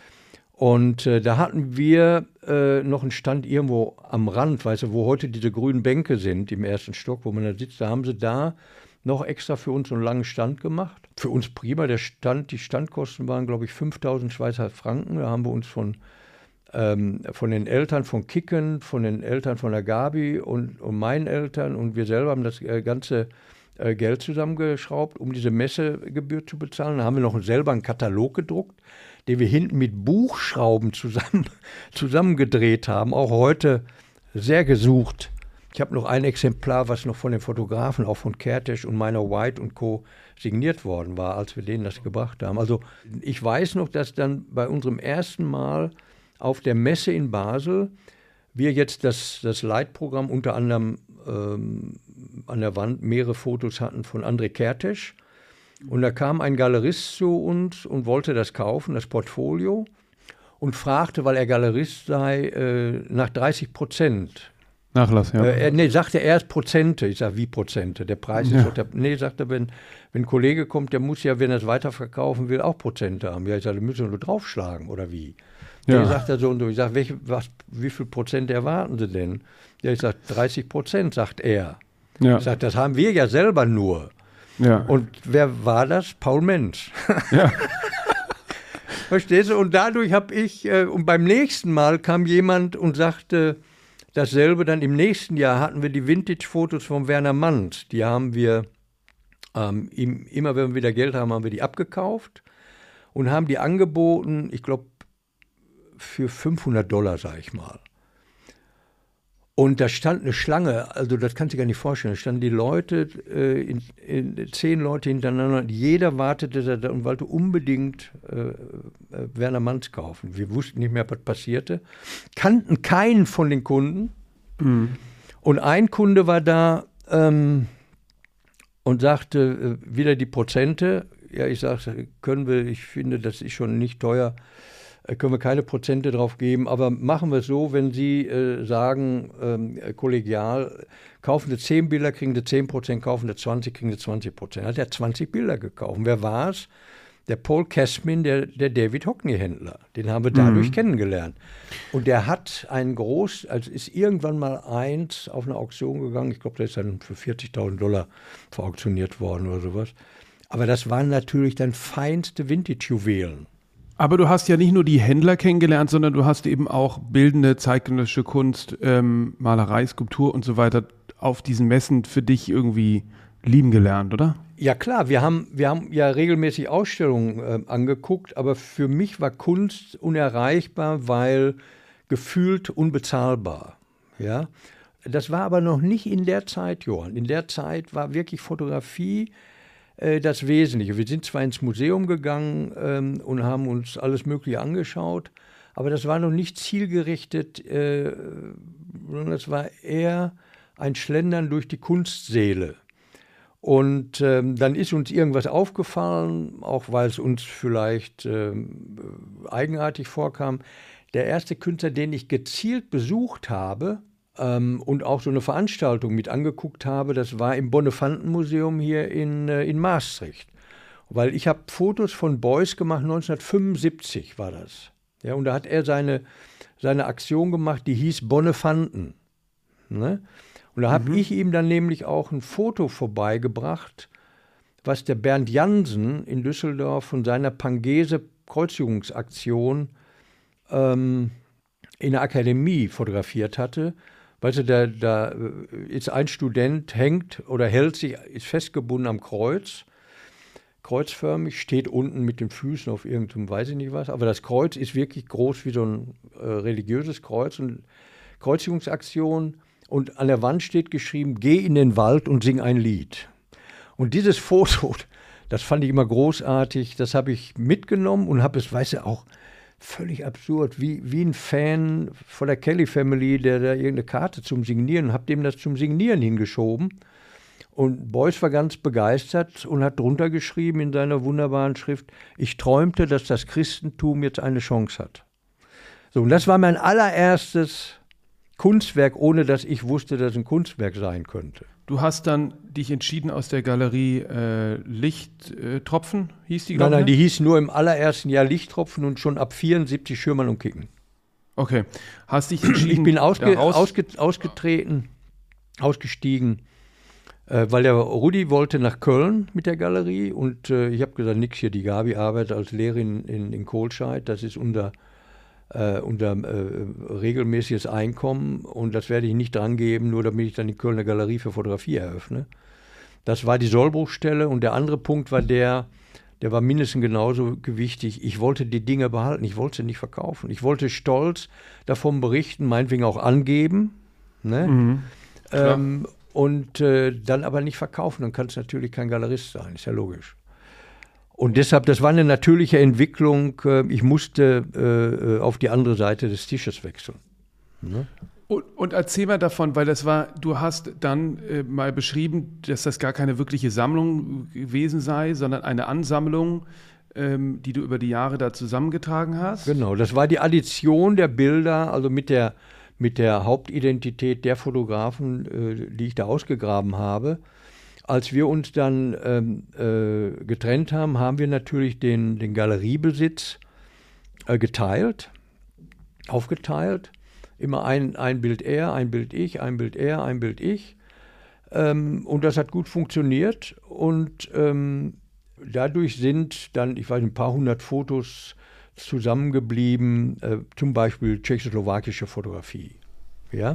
Und äh, da hatten wir äh, noch einen Stand irgendwo am Rand, weißt du, wo heute diese grünen Bänke sind im ersten Stock, wo man da sitzt. Da haben sie da noch extra für uns so einen langen Stand gemacht. Für uns prima. Der Stand, die Standkosten waren, glaube ich, fünftausend Schweizer Franken. Da haben wir uns von... Ähm, von den Eltern von Kicken, von den Eltern von der Gabi und, und meinen Eltern und wir selber haben das äh, ganze äh, Geld zusammengeschraubt, um diese Messegebühr zu bezahlen. Da haben wir noch selber einen Katalog gedruckt, den wir hinten mit Buchschrauben zusammen, zusammengedreht haben. Auch heute sehr gesucht. Ich habe noch ein Exemplar, was noch von den Fotografen, auch von Kertész und Meiner White und Co. signiert worden war, als wir denen das gebracht haben. Also ich weiß noch, dass dann bei unserem ersten Mal auf der Messe in Basel wir jetzt das, das Leitprogramm unter anderem ähm, an der Wand mehrere Fotos hatten von André Kertész. Und da kam ein Galerist zu uns und wollte das kaufen, das Portfolio, und fragte, weil er Galerist sei, äh, nach dreißig Prozent. Nachlass, ja. Äh, nee, sagte er erst Prozente. Ich sage, wie Prozente? Der Preis ist ja. doch der, nee, sagt er, wenn, wenn ein Kollege kommt, der muss ja, wenn er es weiterverkaufen will, auch Prozente haben. Ja, ich sage, da müssen wir nur draufschlagen, oder wie? Ja. Nee, sagt er so und so. Ich sage, welche, was, wie viel Prozent erwarten Sie denn? Ja, ich sage, dreißig Prozent, sagt er. Ja. Ich sage, das haben wir ja selber nur. Ja. Und wer war das? Paul Mensch. Ja. Verstehst du? Und dadurch habe ich, äh, und beim nächsten Mal kam jemand und sagte dasselbe. Dann im nächsten Jahr hatten wir die Vintage-Fotos von Werner Manns. Die haben wir, ähm, ihm, immer wenn wir wieder Geld haben, haben wir die abgekauft und haben die angeboten, ich glaube, für fünfhundert Dollar, sag ich mal. Und da stand eine Schlange, also das kannst du dir gar nicht vorstellen, da standen die Leute, äh, in, in, zehn Leute hintereinander, jeder wartete da und wollte unbedingt äh, Werner Manns kaufen. Wir wussten nicht mehr, was passierte, kannten keinen von den Kunden. Mhm. Und ein Kunde war da ähm, und sagte, äh, wieder die Prozente. Ja, ich sagte, können wir, ich finde, das ist schon nicht teuer, können wir keine Prozente drauf geben, aber machen wir es so, wenn Sie äh, sagen, ähm, kollegial, kaufen Sie zehn Bilder, kriegen Sie zehn Prozent, kaufen Sie zwanzig, kriegen Sie zwanzig Prozent. Hat er zwanzig Bilder gekauft. Und wer war es? Der Paul Kesmin, der, der David Hockney-Händler. Den haben wir dadurch mhm. kennengelernt. Und der hat einen groß, also ist irgendwann mal eins auf eine Auktion gegangen, ich glaube, der ist dann für vierzigtausend Dollar verauktioniert worden oder sowas. Aber das waren natürlich dann feinste Vintage-Juwelen. Aber du hast ja nicht nur die Händler kennengelernt, sondern du hast eben auch bildende, zeitgenössische Kunst, ähm, Malerei, Skulptur und so weiter auf diesen Messen für dich irgendwie lieben gelernt, oder? Ja klar, wir haben, wir haben ja regelmäßig Ausstellungen äh, angeguckt, aber für mich war Kunst unerreichbar, weil gefühlt unbezahlbar. Ja? Das war aber noch nicht in der Zeit, Johann. In der Zeit war wirklich Fotografie das Wesentliche. Wir sind zwar ins Museum gegangen ähm, und haben uns alles Mögliche angeschaut, aber das war noch nicht zielgerichtet, äh, sondern es war eher ein Schlendern durch die Kunstseele. Und ähm, dann ist uns irgendwas aufgefallen, auch weil es uns vielleicht ähm, eigenartig vorkam. Der erste Künstler, den ich gezielt besucht habe, und auch so eine Veranstaltung mit angeguckt habe, das war im Bonnefanten-Museum hier in, in Maastricht. Weil ich habe Fotos von Beuys gemacht, neunzehnhundertfünfundsiebzig war das. Ja, und da hat er seine, seine Aktion gemacht, die hieß Bonnefanten. Ne? Und da habe mhm. ich ihm dann nämlich auch ein Foto vorbeigebracht, was der Bernd Jansen in Düsseldorf von seiner Pangese-Kreuzigungsaktion ähm, in der Akademie fotografiert hatte. Weißt du, da, da ist ein Student, hängt oder hält sich, ist festgebunden am Kreuz, kreuzförmig, steht unten mit den Füßen auf irgendeinem, weiß ich nicht was, aber das Kreuz ist wirklich groß wie so ein äh, religiöses Kreuz und Kreuzigungsaktion und an der Wand steht geschrieben, geh in den Wald und sing ein Lied. Und dieses Foto, das fand ich immer großartig, das habe ich mitgenommen und habe es, weißt du, auch völlig absurd, wie, wie ein Fan von der Kelly Family, der da irgendeine Karte zum Signieren, hab dem das zum Signieren hingeschoben. Und Beuys war ganz begeistert und hat drunter geschrieben in seiner wunderbaren Schrift, ich träumte, dass das Christentum jetzt eine Chance hat. So, und das war mein allererstes Kunstwerk, ohne dass ich wusste, dass es ein Kunstwerk sein könnte. Du hast dann dich entschieden aus der Galerie äh, Lichttropfen, hieß die, glaube ich? Nein, nein, die hieß nur im allerersten Jahr Lichttropfen und schon ab vierundsiebzig Schürmann und Kicken. Okay. Hast dich entschieden? Ich bin ausge, ausge, ausgetreten, ausgestiegen, äh, weil der Rudi wollte nach Köln mit der Galerie und äh, ich habe gesagt, nix hier, die Gabi arbeitet als Lehrerin in, in Kohlscheid, das ist unser, äh, unser äh, regelmäßiges Einkommen und das werde ich nicht dran geben, nur damit ich dann die Kölner Galerie für Fotografie eröffne. Das war die Sollbruchstelle und der andere Punkt war der, der war mindestens genauso gewichtig. Ich wollte die Dinge behalten, ich wollte sie nicht verkaufen. Ich wollte stolz davon berichten, meinetwegen auch angeben. Ne? Mhm, ähm, und äh, dann aber nicht verkaufen. Dann kann es natürlich kein Galerist sein, ist ja logisch. Und deshalb, das war eine natürliche Entwicklung. Ich musste äh, auf die andere Seite des Tisches wechseln. Ne? Und, und erzähl mal davon, weil das war, du hast dann äh, mal beschrieben, dass das gar keine wirkliche Sammlung gewesen sei, sondern eine Ansammlung, ähm, die du über die Jahre da zusammengetragen hast. Genau, das war die Addition der Bilder, also mit der, mit der Hauptidentität der Fotografen, äh, die ich da ausgegraben habe. Als wir uns dann ähm, äh, getrennt haben, haben wir natürlich den, den Galeriebesitz äh, geteilt, aufgeteilt. Immer ein, ein Bild er, ein Bild ich, ein Bild er, ein Bild ich. Ähm, und das hat gut funktioniert. Und ähm, dadurch sind dann, ich weiß, ein paar hundert Fotos zusammengeblieben, äh, zum Beispiel tschechoslowakische Fotografie. Ja?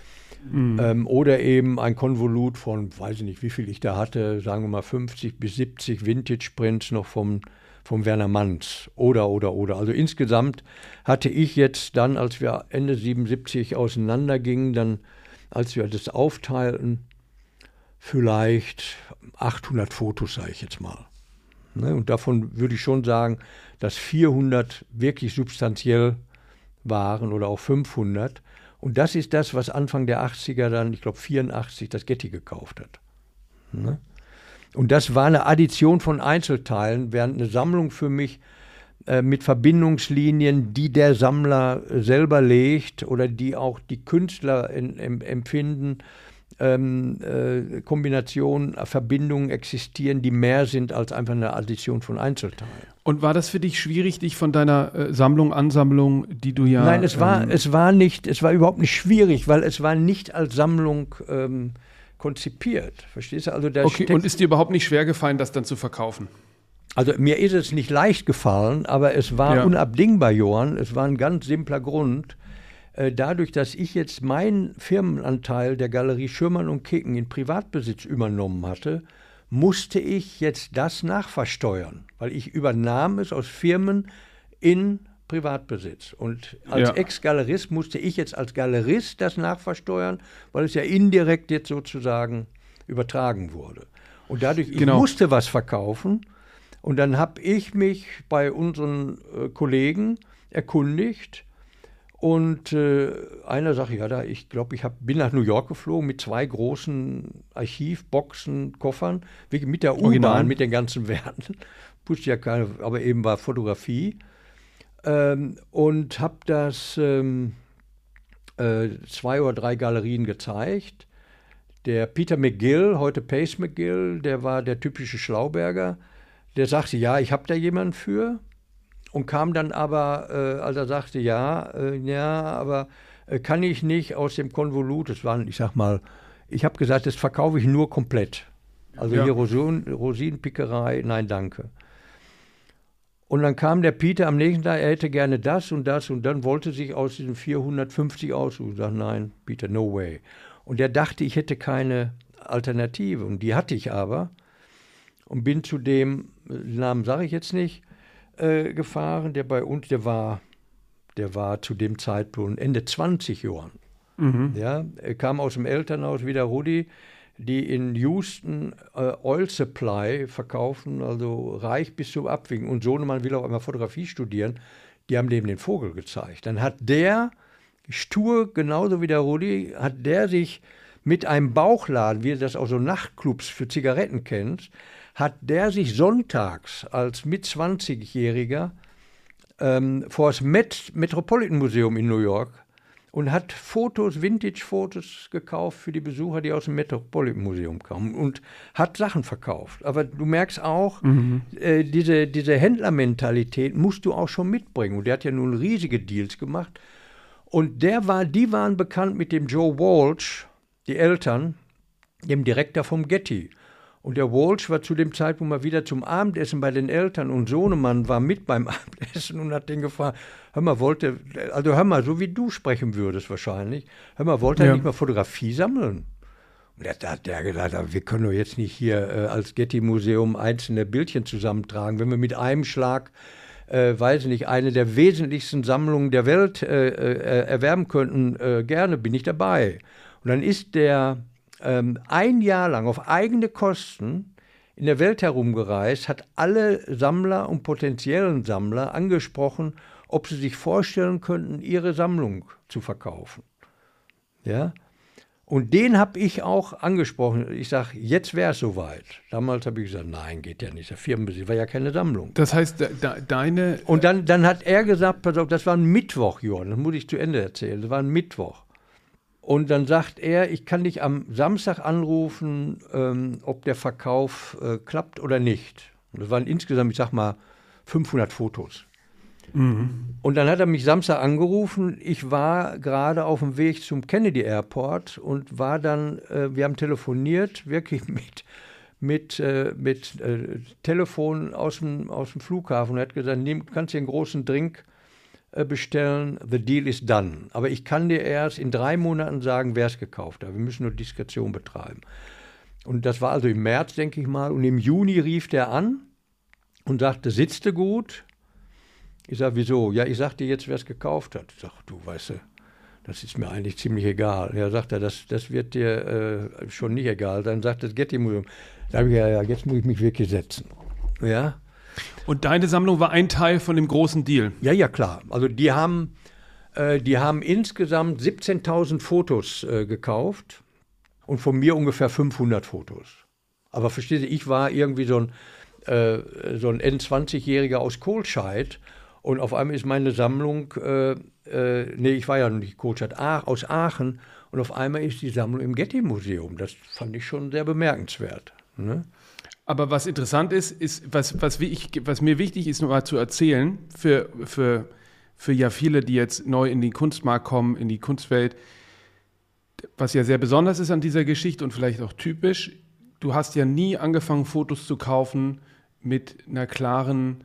Mhm. Ähm, oder eben ein Konvolut von, weiß ich nicht, wie viel ich da hatte, sagen wir mal fünfzig bis siebzig Vintage-Prints noch vom vom Werner Manns oder, oder, oder. Also insgesamt hatte ich jetzt dann, als wir Ende siebenundsiebzig auseinandergingen, dann, als wir das aufteilten, vielleicht achthundert Fotos, sage ich jetzt mal. Ne? Und davon würde ich schon sagen, dass vierhundert wirklich substanziell waren oder auch fünfhundert. Und das ist das, was Anfang der achtziger dann, ich glaube vierundachtzig, das Getty gekauft hat. Ne? Und das war eine Addition von Einzelteilen, während eine Sammlung für mich äh, mit Verbindungslinien, die der Sammler selber legt oder die auch die Künstler in, in, empfinden, ähm, äh, Kombinationen, Verbindungen existieren, die mehr sind als einfach eine Addition von Einzelteilen. Und war das für dich schwierig, dich von deiner äh, Sammlung, Ansammlung, die du ja... Nein, es war, ähm, es war nicht, es war überhaupt nicht schwierig, weil es war nicht als Sammlung ähm, konzipiert, verstehst du? Also da okay, und ist dir überhaupt nicht schwer gefallen, das dann zu verkaufen? Also mir ist es nicht leicht gefallen, aber es war ja unabdingbar, Johann. Es war ein ganz simpler Grund. Äh, dadurch, dass ich jetzt meinen Firmenanteil der Galerie Schürmann und Kicken in Privatbesitz übernommen hatte, musste ich jetzt das nachversteuern, weil ich übernahm es aus Firmen in Privatbesitz. Und als ja. Ex-Galerist musste ich jetzt als Galerist das nachversteuern, weil es ja indirekt jetzt sozusagen übertragen wurde. Und dadurch, ich genau. musste was verkaufen. Und dann habe ich mich bei unseren äh, Kollegen erkundigt. Und äh, einer sagte, ja, da, ich glaube, ich hab, bin nach New York geflogen mit zwei großen Archivboxen, Koffern, mit der U-Bahn, mit den ganzen Werten. Wusste ja keine, aber eben war Fotografie. Ähm, und habe das ähm, äh, zwei oder drei Galerien gezeigt. Der Peter McGill, heute Pace McGill, der war der typische Schlauberger, der sagte, ja, ich habe da jemanden für. Und kam dann aber, äh, als er sagte, ja, äh, ja, aber äh, kann ich nicht aus dem Konvolut, das waren, ich sag mal, ich habe gesagt, das verkaufe ich nur komplett. Also ja. hier Rosin, Rosinenpickerei, nein, danke. Und dann kam der Peter am nächsten Tag, er hätte gerne das und das und dann wollte sich aus diesen vierhundertfünfzig aussuchen. Ich sagte, nein, Peter, no way. Und er dachte, ich hätte keine Alternative und die hatte ich aber und bin zu dem, den Namen sage ich jetzt nicht, äh, gefahren, der bei uns, der war, der war zu dem Zeitpunkt Ende zwanzig Jahren. Mhm. Ja, er kam aus dem Elternhaus wie der Rudi, die in Houston äh, Oil Supply verkaufen, also reich bis zum Abwinken. Und Sohnemann will auch einmal Fotografie studieren. Die haben dem den Vogel gezeigt. Dann hat der, stur, genauso wie der Rudi, hat der sich mit einem Bauchladen, wie ihr das auch so Nachtclubs für Zigaretten kennt, hat der sich sonntags als Mitzwanzigjähriger ähm, vor das Met Metropolitan Museum in New York und hat Fotos, Vintage-Fotos gekauft für die Besucher, die aus dem Metropolitan Museum kamen und hat Sachen verkauft. Aber du merkst auch, mhm. äh, diese, diese Händlermentalität musst du auch schon mitbringen. Und der hat ja nun riesige Deals gemacht. Und der war, die waren bekannt mit dem Joe Walsh, die Eltern, dem Direktor vom Getty. Und der Walsh war zu dem Zeitpunkt mal wieder zum Abendessen bei den Eltern und Sohnemann war mit beim Abendessen und hat den gefragt, hör mal, wollte, also hör mal, so wie du sprechen würdest wahrscheinlich, hör mal, wollte er ja. nicht mal Fotografie sammeln? Und da hat der gesagt, aber wir können doch jetzt nicht hier äh, als Getty-Museum einzelne Bildchen zusammentragen, wenn wir mit einem Schlag, äh, weiß ich nicht, eine der wesentlichsten Sammlungen der Welt äh, äh, erwerben könnten, äh, gerne bin ich dabei. Und dann ist der Ähm, ein Jahr lang auf eigene Kosten in der Welt herumgereist, hat alle Sammler und potenziellen Sammler angesprochen, ob sie sich vorstellen könnten, ihre Sammlung zu verkaufen. Ja? Und den habe ich auch angesprochen. Ich sage, jetzt wäre es soweit. Damals habe ich gesagt, nein, geht ja nicht. Der Firmenbesitz war ja keine Sammlung. Das heißt, de, de, deine... Und dann, dann hat er gesagt, pass auf, das war ein Mittwoch, Johann, das muss ich zu Ende erzählen, das war ein Mittwoch. Und dann sagt er, ich kann dich am Samstag anrufen, ähm, ob der Verkauf äh, klappt oder nicht. Und das waren insgesamt, ich sag mal, fünfhundert Fotos. Mhm. Und dann hat er mich Samstag angerufen. Ich war gerade auf dem Weg zum Kennedy Airport und war dann, äh, wir haben telefoniert, wirklich mit, mit, äh, mit äh, Telefon aus dem, aus dem Flughafen. Und er hat gesagt, nimm, kannst dir einen großen Drink bestellen, the deal is done. Aber ich kann dir erst in drei Monaten sagen, wer es gekauft hat. Wir müssen nur Diskretion betreiben. Und das war also im März, denke ich mal. Und im Juni rief der an und sagte, sitzt du gut? Ich sage, wieso? Ja, ich sag dir jetzt, wer es gekauft hat. Ich sage, du, weißt du, das ist mir eigentlich ziemlich egal. Ja, sagt er, das, das wird dir äh, schon nicht egal. Dann sagt das Getty Museum. Da habe ich ja, ja, jetzt muss ich mich wirklich setzen. Ja. Und deine Sammlung war ein Teil von dem großen Deal? Ja, ja, klar. Also die haben, äh, die haben insgesamt siebzehntausend Fotos äh, gekauft und von mir ungefähr fünfhundert Fotos. Aber verstehst du, ich war irgendwie so ein, äh, so ein N zwanzig-Jähriger aus Kohlscheid und auf einmal ist meine Sammlung, äh, äh, nee, ich war ja noch nicht Kohlscheid, Ach, aus Aachen und auf einmal ist die Sammlung im Getty-Museum. Das fand ich schon sehr bemerkenswert, ne? Aber was interessant ist, ist, was, was, ich, was mir wichtig ist, noch mal zu erzählen, für, für, für ja viele, die jetzt neu in den Kunstmarkt kommen, in die Kunstwelt, was ja sehr besonders ist an dieser Geschichte und vielleicht auch typisch, du hast ja nie angefangen, Fotos zu kaufen mit einer klaren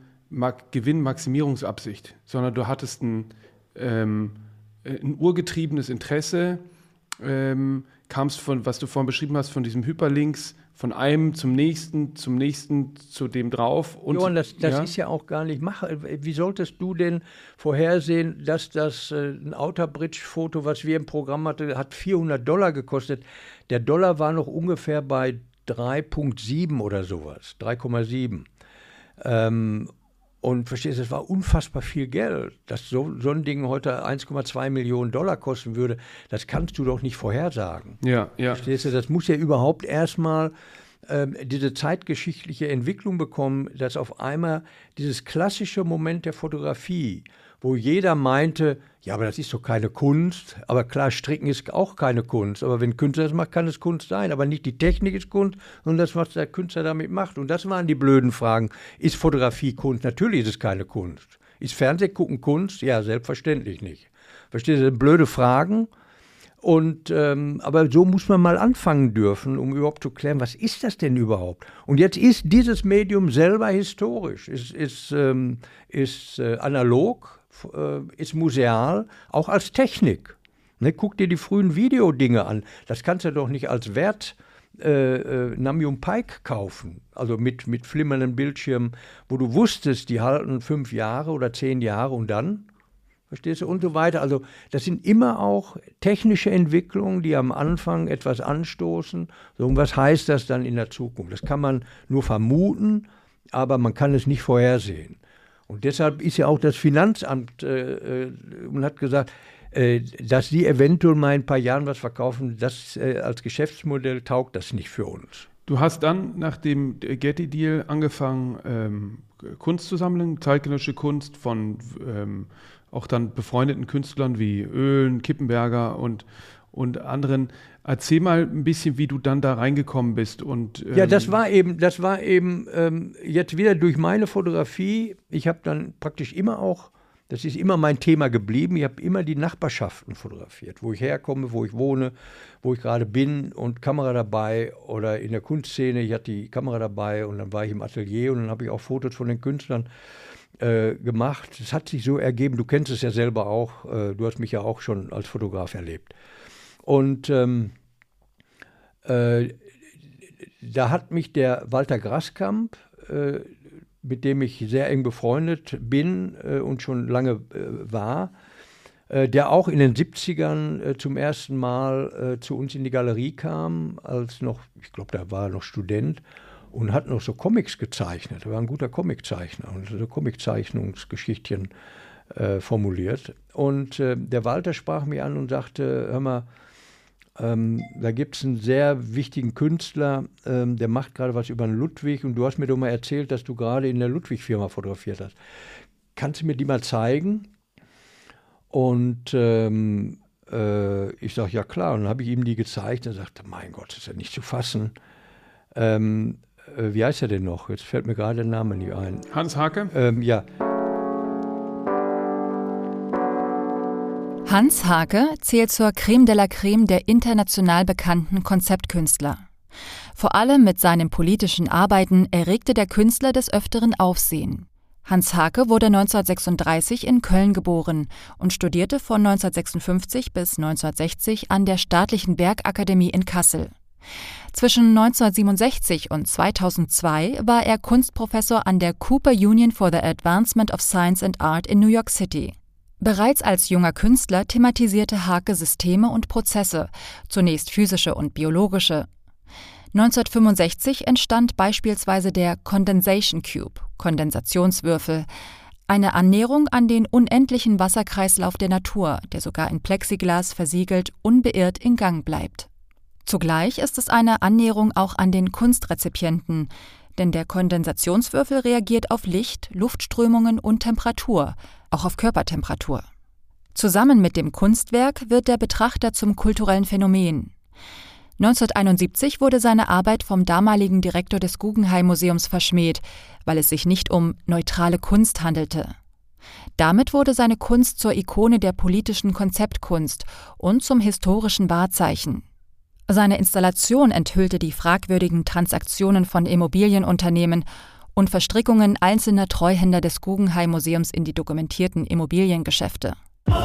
Gewinnmaximierungsabsicht, sondern du hattest ein, ähm, ein urgetriebenes Interesse, ähm, kamst von, was du vorhin beschrieben hast, von diesem Hyperlinks, von einem zum nächsten, zum nächsten, zu dem drauf. Und, Johann, das, das ja? ist ja auch gar nicht machbar. Wie solltest du denn vorhersehen, dass das äh, ein Outer Bridge-Foto, was wir im Programm hatten, hat vierhundert Dollar gekostet. Der Dollar war noch ungefähr bei drei Komma sieben oder sowas, drei Komma sieben. Ähm, und verstehst du, es war unfassbar viel Geld. Dass so, so ein Ding heute eins Komma zwei Millionen Dollar kosten würde, das kannst du doch nicht vorhersagen. Ja, ja. Verstehst du, das muss ja überhaupt erstmal ähm, diese zeitgeschichtliche Entwicklung bekommen, dass auf einmal dieses klassische Moment der Fotografie, wo jeder meinte, ja, aber das ist doch keine Kunst. Aber klar, Stricken ist auch keine Kunst. Aber wenn ein Künstler das macht, kann es Kunst sein. Aber nicht die Technik ist Kunst, sondern das, was der Künstler damit macht. Und das waren die blöden Fragen. Ist Fotografie Kunst? Natürlich ist es keine Kunst. Ist Fernsehgucken Kunst? Ja, selbstverständlich nicht. Verstehst du? Blöde Fragen. Und, ähm, aber so muss man mal anfangen dürfen, um überhaupt zu klären, was ist das denn überhaupt? Und jetzt ist dieses Medium selber historisch, ist, ist, ähm, ist äh, analog, äh, ist museal, auch als Technik. Ne, guck dir die frühen Videodinge an. Das kannst du doch nicht als Wert äh, äh, Namium Pike kaufen, also mit, mit flimmernden Bildschirmen, wo du wusstest, die halten fünf Jahre oder zehn Jahre und dann... Verstehst du? Und so weiter. Also das sind immer auch technische Entwicklungen, die am Anfang etwas anstoßen. So, und was heißt das dann in der Zukunft? Das kann man nur vermuten, aber man kann es nicht vorhersehen. Und deshalb ist ja auch das Finanzamt äh, und hat gesagt, äh, dass sie eventuell mal in ein paar Jahren was verkaufen, das äh, als Geschäftsmodell taugt das nicht für uns. Du hast dann nach dem Getty-Deal angefangen, ähm, Kunst zu sammeln, zeitgenössische Kunst von ähm, auch dann befreundeten Künstlern wie Oehlen, Kippenberger und, und anderen. Erzähl mal ein bisschen, wie du dann da reingekommen bist. Und, ähm ja, das war eben, das war eben ähm, jetzt wieder durch meine Fotografie. Ich habe dann praktisch immer auch, das ist immer mein Thema geblieben, ich habe immer die Nachbarschaften fotografiert, wo ich herkomme, wo ich wohne, wo ich gerade bin und Kamera dabei oder in der Kunstszene, ich hatte die Kamera dabei und dann war ich im Atelier und dann habe ich auch Fotos von den Künstlern äh, gemacht. Es hat sich so ergeben, du kennst es ja selber auch, äh, du hast mich ja auch schon als Fotograf erlebt. Und ähm, äh, da hat mich der Walter Graskamp, äh, mit dem ich sehr eng befreundet bin äh, und schon lange äh, war, äh, der auch in den siebzigern äh, zum ersten Mal äh, zu uns in die Galerie kam, als noch, ich glaube, da war er noch Student und hat noch so Comics gezeichnet. Er war ein guter Comiczeichner und so Comiczeichnungsgeschichtchen äh, formuliert. Und äh, der Walter sprach mich an und sagte, hör mal, Ähm, da gibt es einen sehr wichtigen Künstler, ähm, der macht gerade was über den Ludwig und du hast mir doch mal erzählt, dass du gerade in der Ludwig-Firma fotografiert hast. Kannst du mir die mal zeigen? Und ähm, äh, ich sage, ja klar. Und dann habe ich ihm die gezeigt und er sagte, mein Gott, das ist ja nicht zu fassen. Ähm, äh, wie heißt er denn noch? Jetzt fällt mir gerade der Name nicht ein. Hans Haacke? Ähm, ja. Hans Haacke zählt zur Creme de la Creme der international bekannten Konzeptkünstler. Vor allem mit seinen politischen Arbeiten erregte der Künstler des Öfteren Aufsehen. Hans Haacke wurde neunzehnhundertsechsunddreißig in Köln geboren und studierte von neunzehnhundertsechsundfünfzig bis neunzehnhundertsechzig an der Staatlichen Werkakademie in Kassel. Zwischen neunzehnhundertsiebenundsechzig und zweitausendzwei war er Kunstprofessor an der Cooper Union for the Advancement of Science and Art in New York City. Bereits als junger Künstler thematisierte Haacke Systeme und Prozesse, zunächst physische und biologische. neunzehnhundertfünfundsechzig entstand beispielsweise der Condensation Cube, Kondensationswürfel, eine Annäherung an den unendlichen Wasserkreislauf der Natur, der sogar in Plexiglas versiegelt, unbeirrt in Gang bleibt. Zugleich ist es eine Annäherung auch an den Kunstrezipienten, denn der Kondensationswürfel reagiert auf Licht, Luftströmungen und Temperatur, auch auf Körpertemperatur. Zusammen mit dem Kunstwerk wird der Betrachter zum kulturellen Phänomen. neunzehnhunderteinundsiebzig wurde seine Arbeit vom damaligen Direktor des Guggenheim-Museums verschmäht, weil es sich nicht um neutrale Kunst handelte. Damit wurde seine Kunst zur Ikone der politischen Konzeptkunst und zum historischen Wahrzeichen. Seine Installation enthüllte die fragwürdigen Transaktionen von Immobilienunternehmen und Verstrickungen einzelner Treuhänder des Guggenheim-Museums in die dokumentierten Immobiliengeschäfte.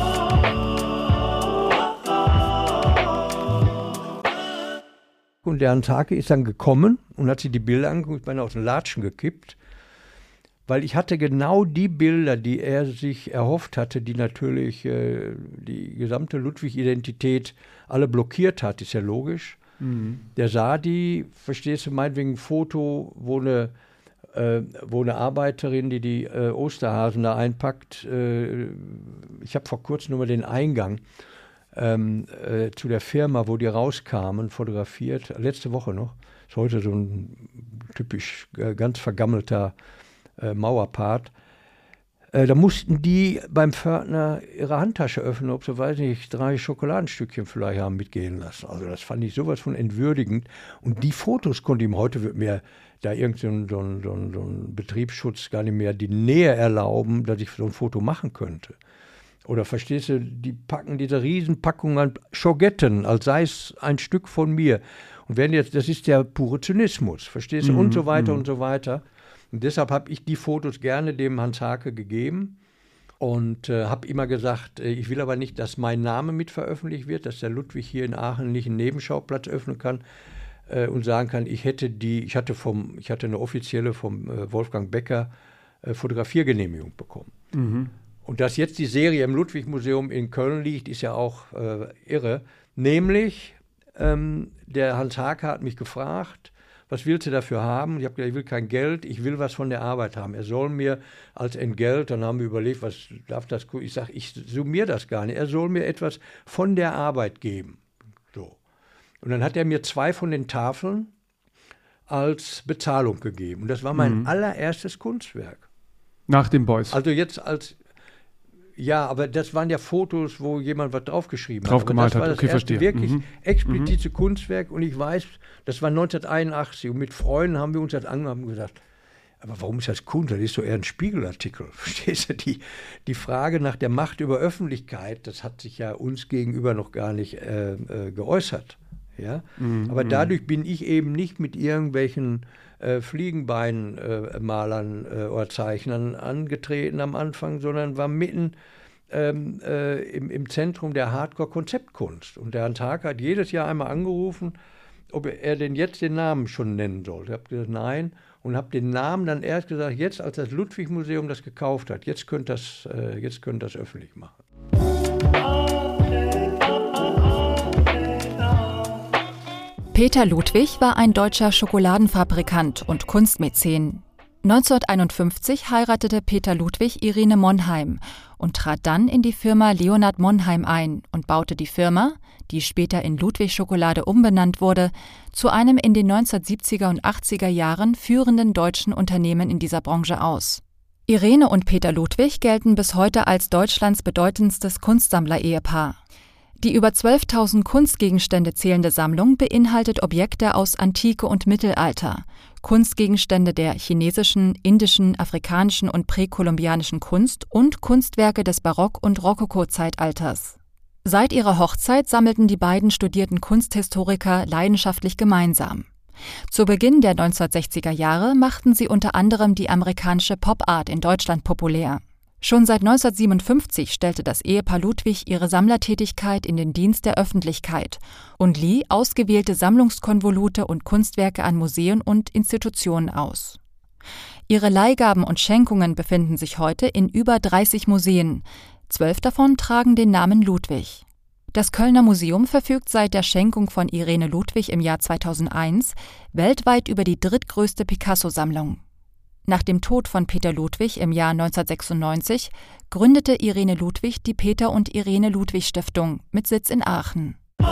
Und der Hans Haacke ist dann gekommen und hat sich die Bilder angeguckt, ich bin aus den Latschen gekippt, weil ich hatte genau die Bilder, die er sich erhofft hatte, die natürlich äh, die gesamte Ludwig-Identität alle blockiert hat, ist ja logisch. Mhm. Der sah die, verstehst du, meinetwegen ein Foto, wo eine, äh, wo eine Arbeiterin, die die äh, Osterhasen da einpackt, äh, ich habe vor kurzem nur mal den Eingang ähm, äh, zu der Firma, wo die rauskamen, fotografiert, letzte Woche noch, ist heute so ein typisch äh, ganz vergammelter äh, Mauerpart. Da mussten die beim Pförtner ihre Handtasche öffnen, ob sie, weiß nicht, drei Schokoladenstückchen vielleicht haben mitgehen lassen. Also das fand ich sowas von entwürdigend. Und die Fotos konnte ihm heute mir da irgendein so ein, so ein, so ein Betriebsschutz gar nicht mehr die Nähe erlauben, dass ich so ein Foto machen könnte. Oder verstehst du, die packen diese Riesenpackung an Schogetten, als sei es ein Stück von mir. Und werden jetzt, das ist der pure Zynismus, verstehst du, mhm, und so weiter mhm. und so weiter. Und deshalb habe ich die Fotos gerne dem Hans Haacke gegeben und äh, habe immer gesagt, äh, ich will aber nicht, dass mein Name mit veröffentlicht wird, dass der Ludwig hier in Aachen nicht einen Nebenschauplatz öffnen kann äh, und sagen kann, ich hätte die, ich hatte vom, ich hatte eine offizielle vom äh, Wolfgang Becker äh, Fotografiergenehmigung bekommen. Mhm. Und dass jetzt die Serie im Ludwig-Museum in Köln liegt, ist ja auch äh, irre. Nämlich, ähm, der Hans Haacke hat mich gefragt, was willst du dafür haben? Ich habe gesagt, ich will kein Geld, ich will was von der Arbeit haben. Er soll mir als Entgelt, dann haben wir überlegt, was darf das? Ich sage, ich summiere das gar nicht. Er soll mir etwas von der Arbeit geben. So. Und dann hat er mir zwei von den Tafeln als Bezahlung gegeben. Und das war mein Mhm. allererstes Kunstwerk. Nach dem Beuys. Also jetzt als, ja, aber das waren ja Fotos, wo jemand was draufgeschrieben hat. Draufgemalt Aber das war hat, das okay, erste verstehe. wirklich Mhm. explizite Kunstwerk. Und ich weiß, das war neunzehnhunderteinundachtzig. Und mit Freunden haben wir uns das angehört und gesagt, aber warum ist das Kunst? Das ist doch eher ein Spiegelartikel. Verstehst du? Die, die Frage nach der Macht über Öffentlichkeit, das hat sich ja uns gegenüber noch gar nicht äh, äh, geäußert. Ja? Mhm. Aber dadurch bin ich eben nicht mit irgendwelchen äh, Fliegenbeinmalern äh, äh, oder Zeichnern angetreten am Anfang, sondern war mitten ähm, äh, im, im Zentrum der Hardcore-Konzeptkunst. Und der Herrn Tag hat jedes Jahr einmal angerufen, ob er denn jetzt den Namen schon nennen sollte. Ich habe gesagt, nein. Und habe den Namen dann erst gesagt, jetzt als das Ludwig-Museum das gekauft hat, jetzt könnt ihr das, äh, jetzt könnt ihr das öffentlich machen. Peter Ludwig war ein deutscher Schokoladenfabrikant und Kunstmäzen. neunzehnhunderteinundfünfzig heiratete Peter Ludwig Irene Monheim und trat dann in die Firma Leonhard Monheim ein und baute die Firma, die später in Ludwig Schokolade umbenannt wurde, zu einem in den neunzehnhundertsiebziger und achtziger Jahren führenden deutschen Unternehmen in dieser Branche aus. Irene und Peter Ludwig gelten bis heute als Deutschlands bedeutendstes Kunstsammler-Ehepaar. Die über zwölftausend Kunstgegenstände zählende Sammlung beinhaltet Objekte aus Antike und Mittelalter, Kunstgegenstände der chinesischen, indischen, afrikanischen und präkolumbianischen Kunst und Kunstwerke des Barock- und Rokoko-Zeitalters. Seit ihrer Hochzeit sammelten die beiden studierten Kunsthistoriker leidenschaftlich gemeinsam. Zu Beginn der neunzehnhundertsechziger Jahre machten sie unter anderem die amerikanische Pop-Art in Deutschland populär. Schon seit neunzehnhundertsiebenundfünfzig stellte das Ehepaar Ludwig ihre Sammlertätigkeit in den Dienst der Öffentlichkeit und lieh ausgewählte Sammlungskonvolute und Kunstwerke an Museen und Institutionen aus. Ihre Leihgaben und Schenkungen befinden sich heute in über dreißig Museen. Zwölf davon tragen den Namen Ludwig. Das Kölner Museum verfügt seit der Schenkung von Irene Ludwig im Jahr zweitausendeins weltweit über die drittgrößte Picasso-Sammlung. Nach dem Tod von Peter Ludwig im Jahr neunzehnhundertsechsundneunzig gründete Irene Ludwig die Peter und Irene Ludwig Stiftung mit Sitz in Aachen.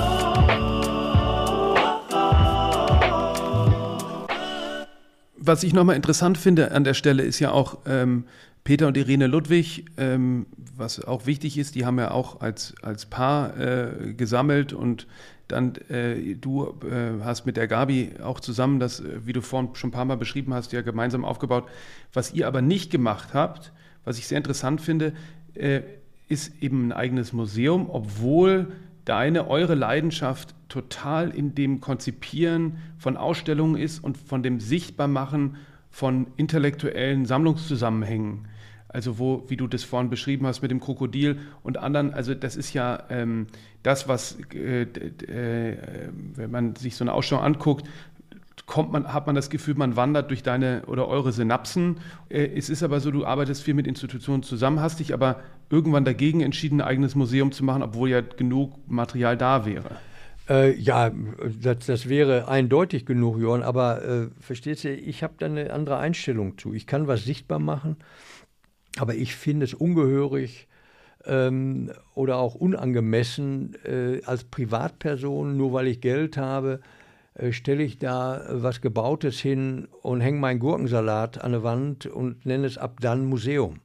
Was ich nochmal interessant finde an der Stelle ist ja auch ähm, Peter und Irene Ludwig, ähm, was auch wichtig ist, die haben ja auch als, als Paar äh, gesammelt und dann äh, du äh, hast mit der Gabi auch zusammen das, wie du vorhin schon ein paar Mal beschrieben hast, ja gemeinsam aufgebaut. Was ihr aber nicht gemacht habt, was ich sehr interessant finde, äh, ist eben ein eigenes Museum, obwohl deine, eure Leidenschaft total in dem Konzipieren von Ausstellungen ist und von dem Sichtbarmachen von intellektuellen Sammlungszusammenhängen. Also wo, wie du das vorhin beschrieben hast mit dem Krokodil und anderen, also das ist ja ähm, das, was, äh, äh, wenn man sich so eine Ausstellung anguckt, kommt man, hat man das Gefühl, man wandert durch deine oder eure Synapsen. Äh, es ist aber so, du arbeitest viel mit Institutionen zusammen, hast dich aber irgendwann dagegen entschieden, ein eigenes Museum zu machen, obwohl ja genug Material da wäre. Äh, ja, das, das wäre eindeutig genug, Johann, aber äh, verstehst du, ich habe da eine andere Einstellung zu. Ich kann was sichtbar machen, aber ich finde es ungehörig ähm, oder auch unangemessen, äh, als Privatperson, nur weil ich Geld habe, äh, stelle ich da was Gebautes hin und hänge meinen Gurkensalat an der Wand und nenne es ab dann Museum.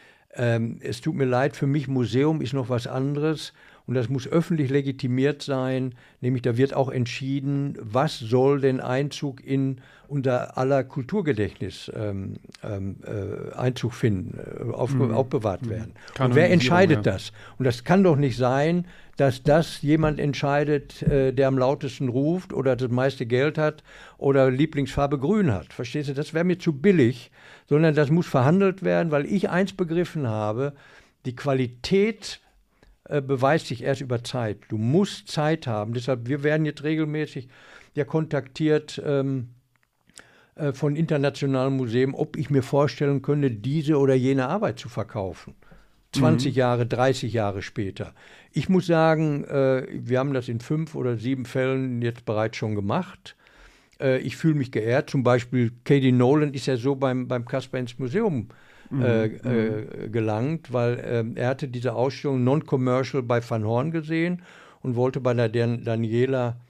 Ähm, es tut mir leid, für mich Museum ist noch was anderes. Und das muss öffentlich legitimiert sein, nämlich da wird auch entschieden, was soll denn Einzug in unser aller Kulturgedächtnis ähm, ähm, äh, Einzug finden, äh, auf, mhm. aufbewahrt werden. Und wer entscheidet ja. das? Und das kann doch nicht sein, dass das jemand entscheidet, äh, der am lautesten ruft oder das meiste Geld hat oder Lieblingsfarbe grün hat. Verstehst du? Das wäre mir zu billig, sondern das muss verhandelt werden, weil ich eins begriffen habe, die Qualität beweist sich erst über Zeit. Du musst Zeit haben. Deshalb, wir werden jetzt regelmäßig ja kontaktiert ähm, äh, von internationalen Museen, ob ich mir vorstellen könnte, diese oder jene Arbeit zu verkaufen. zwanzig mhm. Jahre, dreißig Jahre später. Ich muss sagen, äh, wir haben das in fünf oder sieben Fällen jetzt bereits schon gemacht. Äh, ich fühle mich geehrt. Zum Beispiel Katie Nolan ist ja so beim, beim Kasper ins Museum Äh, mhm. äh, gelangt, weil äh, er hatte diese Ausstellung Non-Commercial bei Van Horn gesehen und wollte bei der Dan- Daniela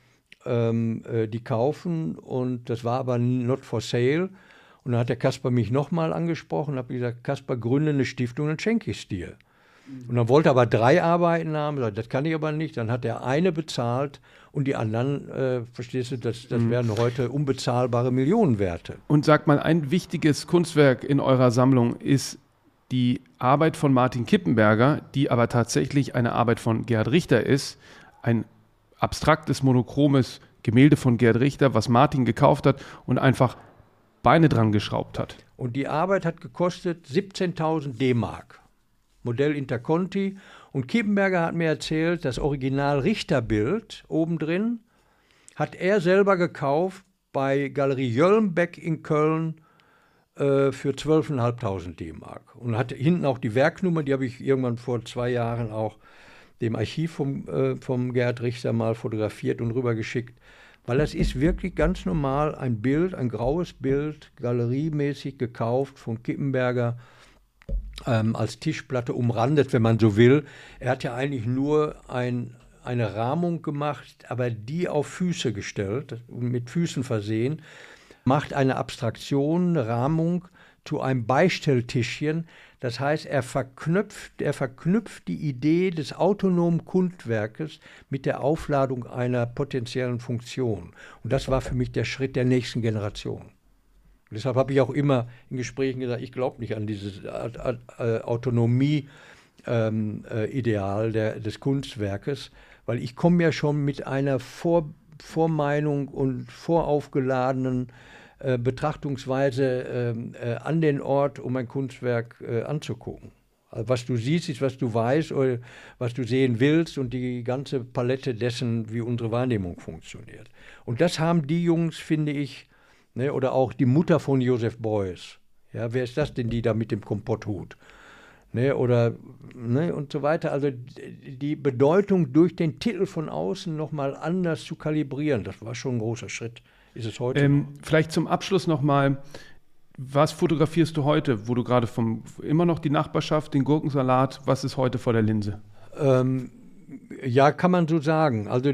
ähm, äh, die kaufen und das war aber not for sale. Und dann hat der Kaspar mich nochmal angesprochen und habe gesagt, Kaspar, gründe eine Stiftung, dann schenke ich es dir. Mhm. Und dann wollte er aber drei Arbeiten haben, das kann ich aber nicht. Dann hat er eine bezahlt und die anderen, äh, verstehst du, das, das mhm. werden heute unbezahlbare Millionenwerte. Und sag mal, ein wichtiges Kunstwerk in eurer Sammlung ist die Arbeit von Martin Kippenberger, die aber tatsächlich eine Arbeit von Gerhard Richter ist. Ein abstraktes, monochromes Gemälde von Gerhard Richter, was Martin gekauft hat und einfach Beine dran geschraubt hat. Und die Arbeit hat gekostet siebzehntausend D-Mark. Modell Interconti. Und Kippenberger hat mir erzählt, das Original Richterbild obendrin hat er selber gekauft bei Galerie Jöllenbeck in Köln äh, für zwölftausendfünfhundert D-Mark. Und hat hinten auch die Werknummer, die habe ich irgendwann vor zwei Jahren auch dem Archiv vom, äh, vom Gerhard Richter mal fotografiert und rübergeschickt. Weil das ist wirklich ganz normal ein Bild, ein graues Bild, galeriemäßig gekauft von Kippenberger, ähm, als Tischplatte umrandet, wenn man so will. Er hat ja eigentlich nur ein, eine Rahmung gemacht, aber die auf Füße gestellt, mit Füßen versehen, macht eine Abstraktion, eine Rahmung zu einem Beistelltischchen. Das heißt, er verknüpft, er verknüpft die Idee des autonomen Kunstwerkes mit der Aufladung einer potenziellen Funktion. Und das war für mich der Schritt der nächsten Generation. Und deshalb habe ich auch immer in Gesprächen gesagt, ich glaube nicht an dieses äh, Autonomie-Ideal ähm, äh, des Kunstwerkes, weil ich komme ja schon mit einer Vor- Vormeinung und voraufgeladenen Äh, Betrachtungsweise äh, äh, an den Ort, um ein Kunstwerk äh, anzugucken. Also was du siehst, ist, was du weißt oder was du sehen willst und die ganze Palette dessen, wie unsere Wahrnehmung funktioniert. Und das haben die Jungs, finde ich, ne, oder auch die Mutter von Joseph Beuys. Ja, wer ist das denn, die da mit dem Kompotthut? Ne, oder ne, und so weiter. Also die Bedeutung durch den Titel von außen nochmal anders zu kalibrieren, das war schon ein großer Schritt. Ist es heute ähm, vielleicht zum Abschluss nochmal, was fotografierst du heute, wo du gerade vom, immer noch die Nachbarschaft, den Gurkensalat, was ist heute vor der Linse? Ähm, ja, kann man so sagen. Also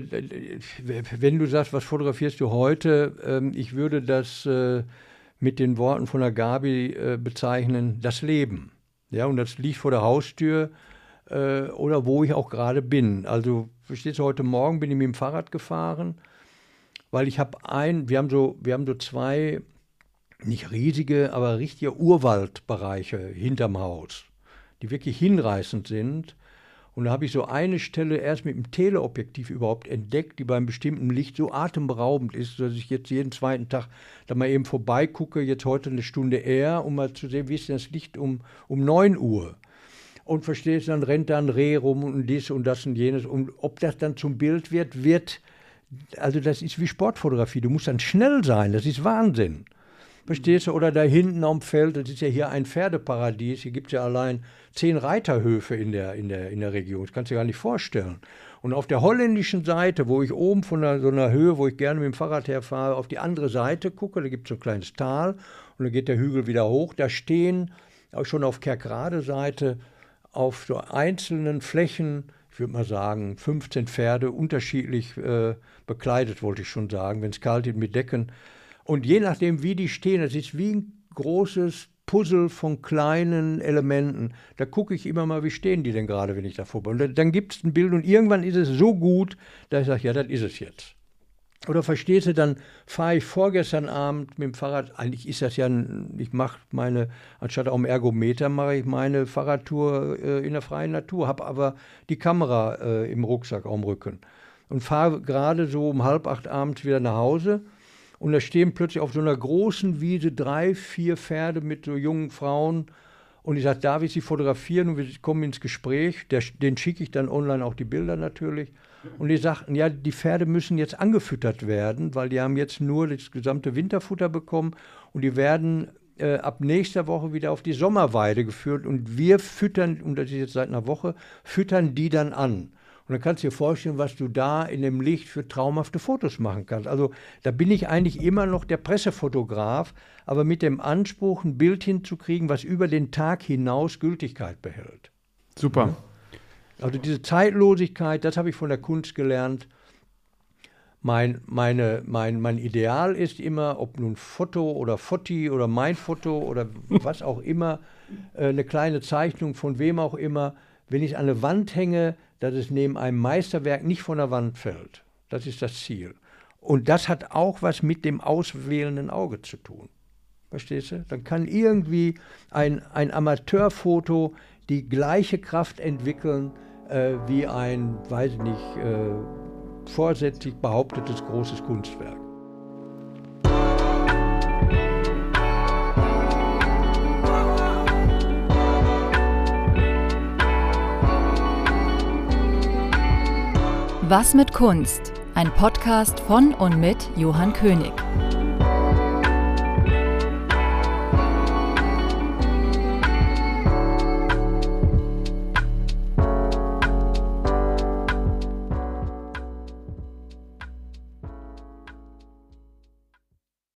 wenn du sagst, was fotografierst du heute, ähm, ich würde das äh, mit den Worten von der Gabi äh, bezeichnen, das Leben. Ja, und das liegt vor der Haustür äh, oder wo ich auch gerade bin. Also verstehst du, heute Morgen bin ich mit dem Fahrrad gefahren, weil ich habe ein, wir haben so, wir haben so zwei, nicht riesige, aber richtige Urwaldbereiche hinterm Haus, die wirklich hinreißend sind. Und da habe ich so eine Stelle erst mit dem Teleobjektiv überhaupt entdeckt, die beim bestimmten Licht so atemberaubend ist, dass ich jetzt jeden zweiten Tag da mal eben vorbeigucke, jetzt heute eine Stunde eher, um mal zu sehen, wie ist denn das Licht um, um neun Uhr. Und verstehst du, dann rennt da ein Reh rum und dies und das und jenes. Und ob das dann zum Bild wird, wird... Also das ist wie Sportfotografie, du musst dann schnell sein, das ist Wahnsinn. Verstehst du? Oder da hinten am Feld, das ist ja hier ein Pferdeparadies, hier gibt es ja allein zehn Reiterhöfe in der, in, der, in der Region, das kannst du dir gar nicht vorstellen. Und auf der holländischen Seite, wo ich oben von einer, so einer Höhe, wo ich gerne mit dem Fahrrad herfahre, auf die andere Seite gucke, da gibt es so ein kleines Tal und dann geht der Hügel wieder hoch, da stehen auch schon auf Kerkrade-Seite auf so einzelnen Flächen, ich würde mal sagen, fünfzehn Pferde, unterschiedlich äh, bekleidet, wollte ich schon sagen, wenn es kalt ist, mit Decken. Und je nachdem, wie die stehen, das ist wie ein großes Puzzle von kleinen Elementen. Da gucke ich immer mal, wie stehen die denn gerade, wenn ich da vorbei bin. Und dann, dann gibt es ein Bild und irgendwann ist es so gut, dass ich sage, ja, das ist es jetzt. Oder verstehst du, dann fahre ich vorgestern Abend mit dem Fahrrad, eigentlich ist das ja, ein, ich mache meine, anstatt auch im Ergometer mache ich meine Fahrradtour äh, in der freien Natur, habe aber die Kamera äh, im Rucksack am Rücken und fahre gerade so um halb acht abends wieder nach Hause und da stehen plötzlich auf so einer großen Wiese drei, vier Pferde mit so jungen Frauen und ich sage, darf ich sie fotografieren und wir kommen ins Gespräch, der, den schicke ich dann online auch die Bilder natürlich. Und die sagten, ja, die Pferde müssen jetzt angefüttert werden, weil die haben jetzt nur das gesamte Winterfutter bekommen und die werden äh, ab nächster Woche wieder auf die Sommerweide geführt und wir füttern, und das ist jetzt seit einer Woche, füttern die dann an. Und dann kannst du dir vorstellen, was du da in dem Licht für traumhafte Fotos machen kannst. Also da bin ich eigentlich immer noch der Pressefotograf, aber mit dem Anspruch, ein Bild hinzukriegen, was über den Tag hinaus Gültigkeit behält. Super. Ja? Also diese Zeitlosigkeit, das habe ich von der Kunst gelernt. Mein, meine, mein, mein Ideal ist immer, ob nun Foto oder Foti oder mein Foto oder was auch immer, äh, eine kleine Zeichnung von wem auch immer, wenn ich es an eine Wand hänge, dass es neben einem Meisterwerk nicht von der Wand fällt. Das ist das Ziel. Und das hat auch was mit dem auswählenden Auge zu tun. Verstehst du? Dann kann irgendwie ein, ein Amateurfoto die gleiche Kraft entwickeln äh, wie ein, weiß ich nicht, äh, vorsätzlich behauptetes großes Kunstwerk. Was mit Kunst? Ein Podcast von und mit Johann König.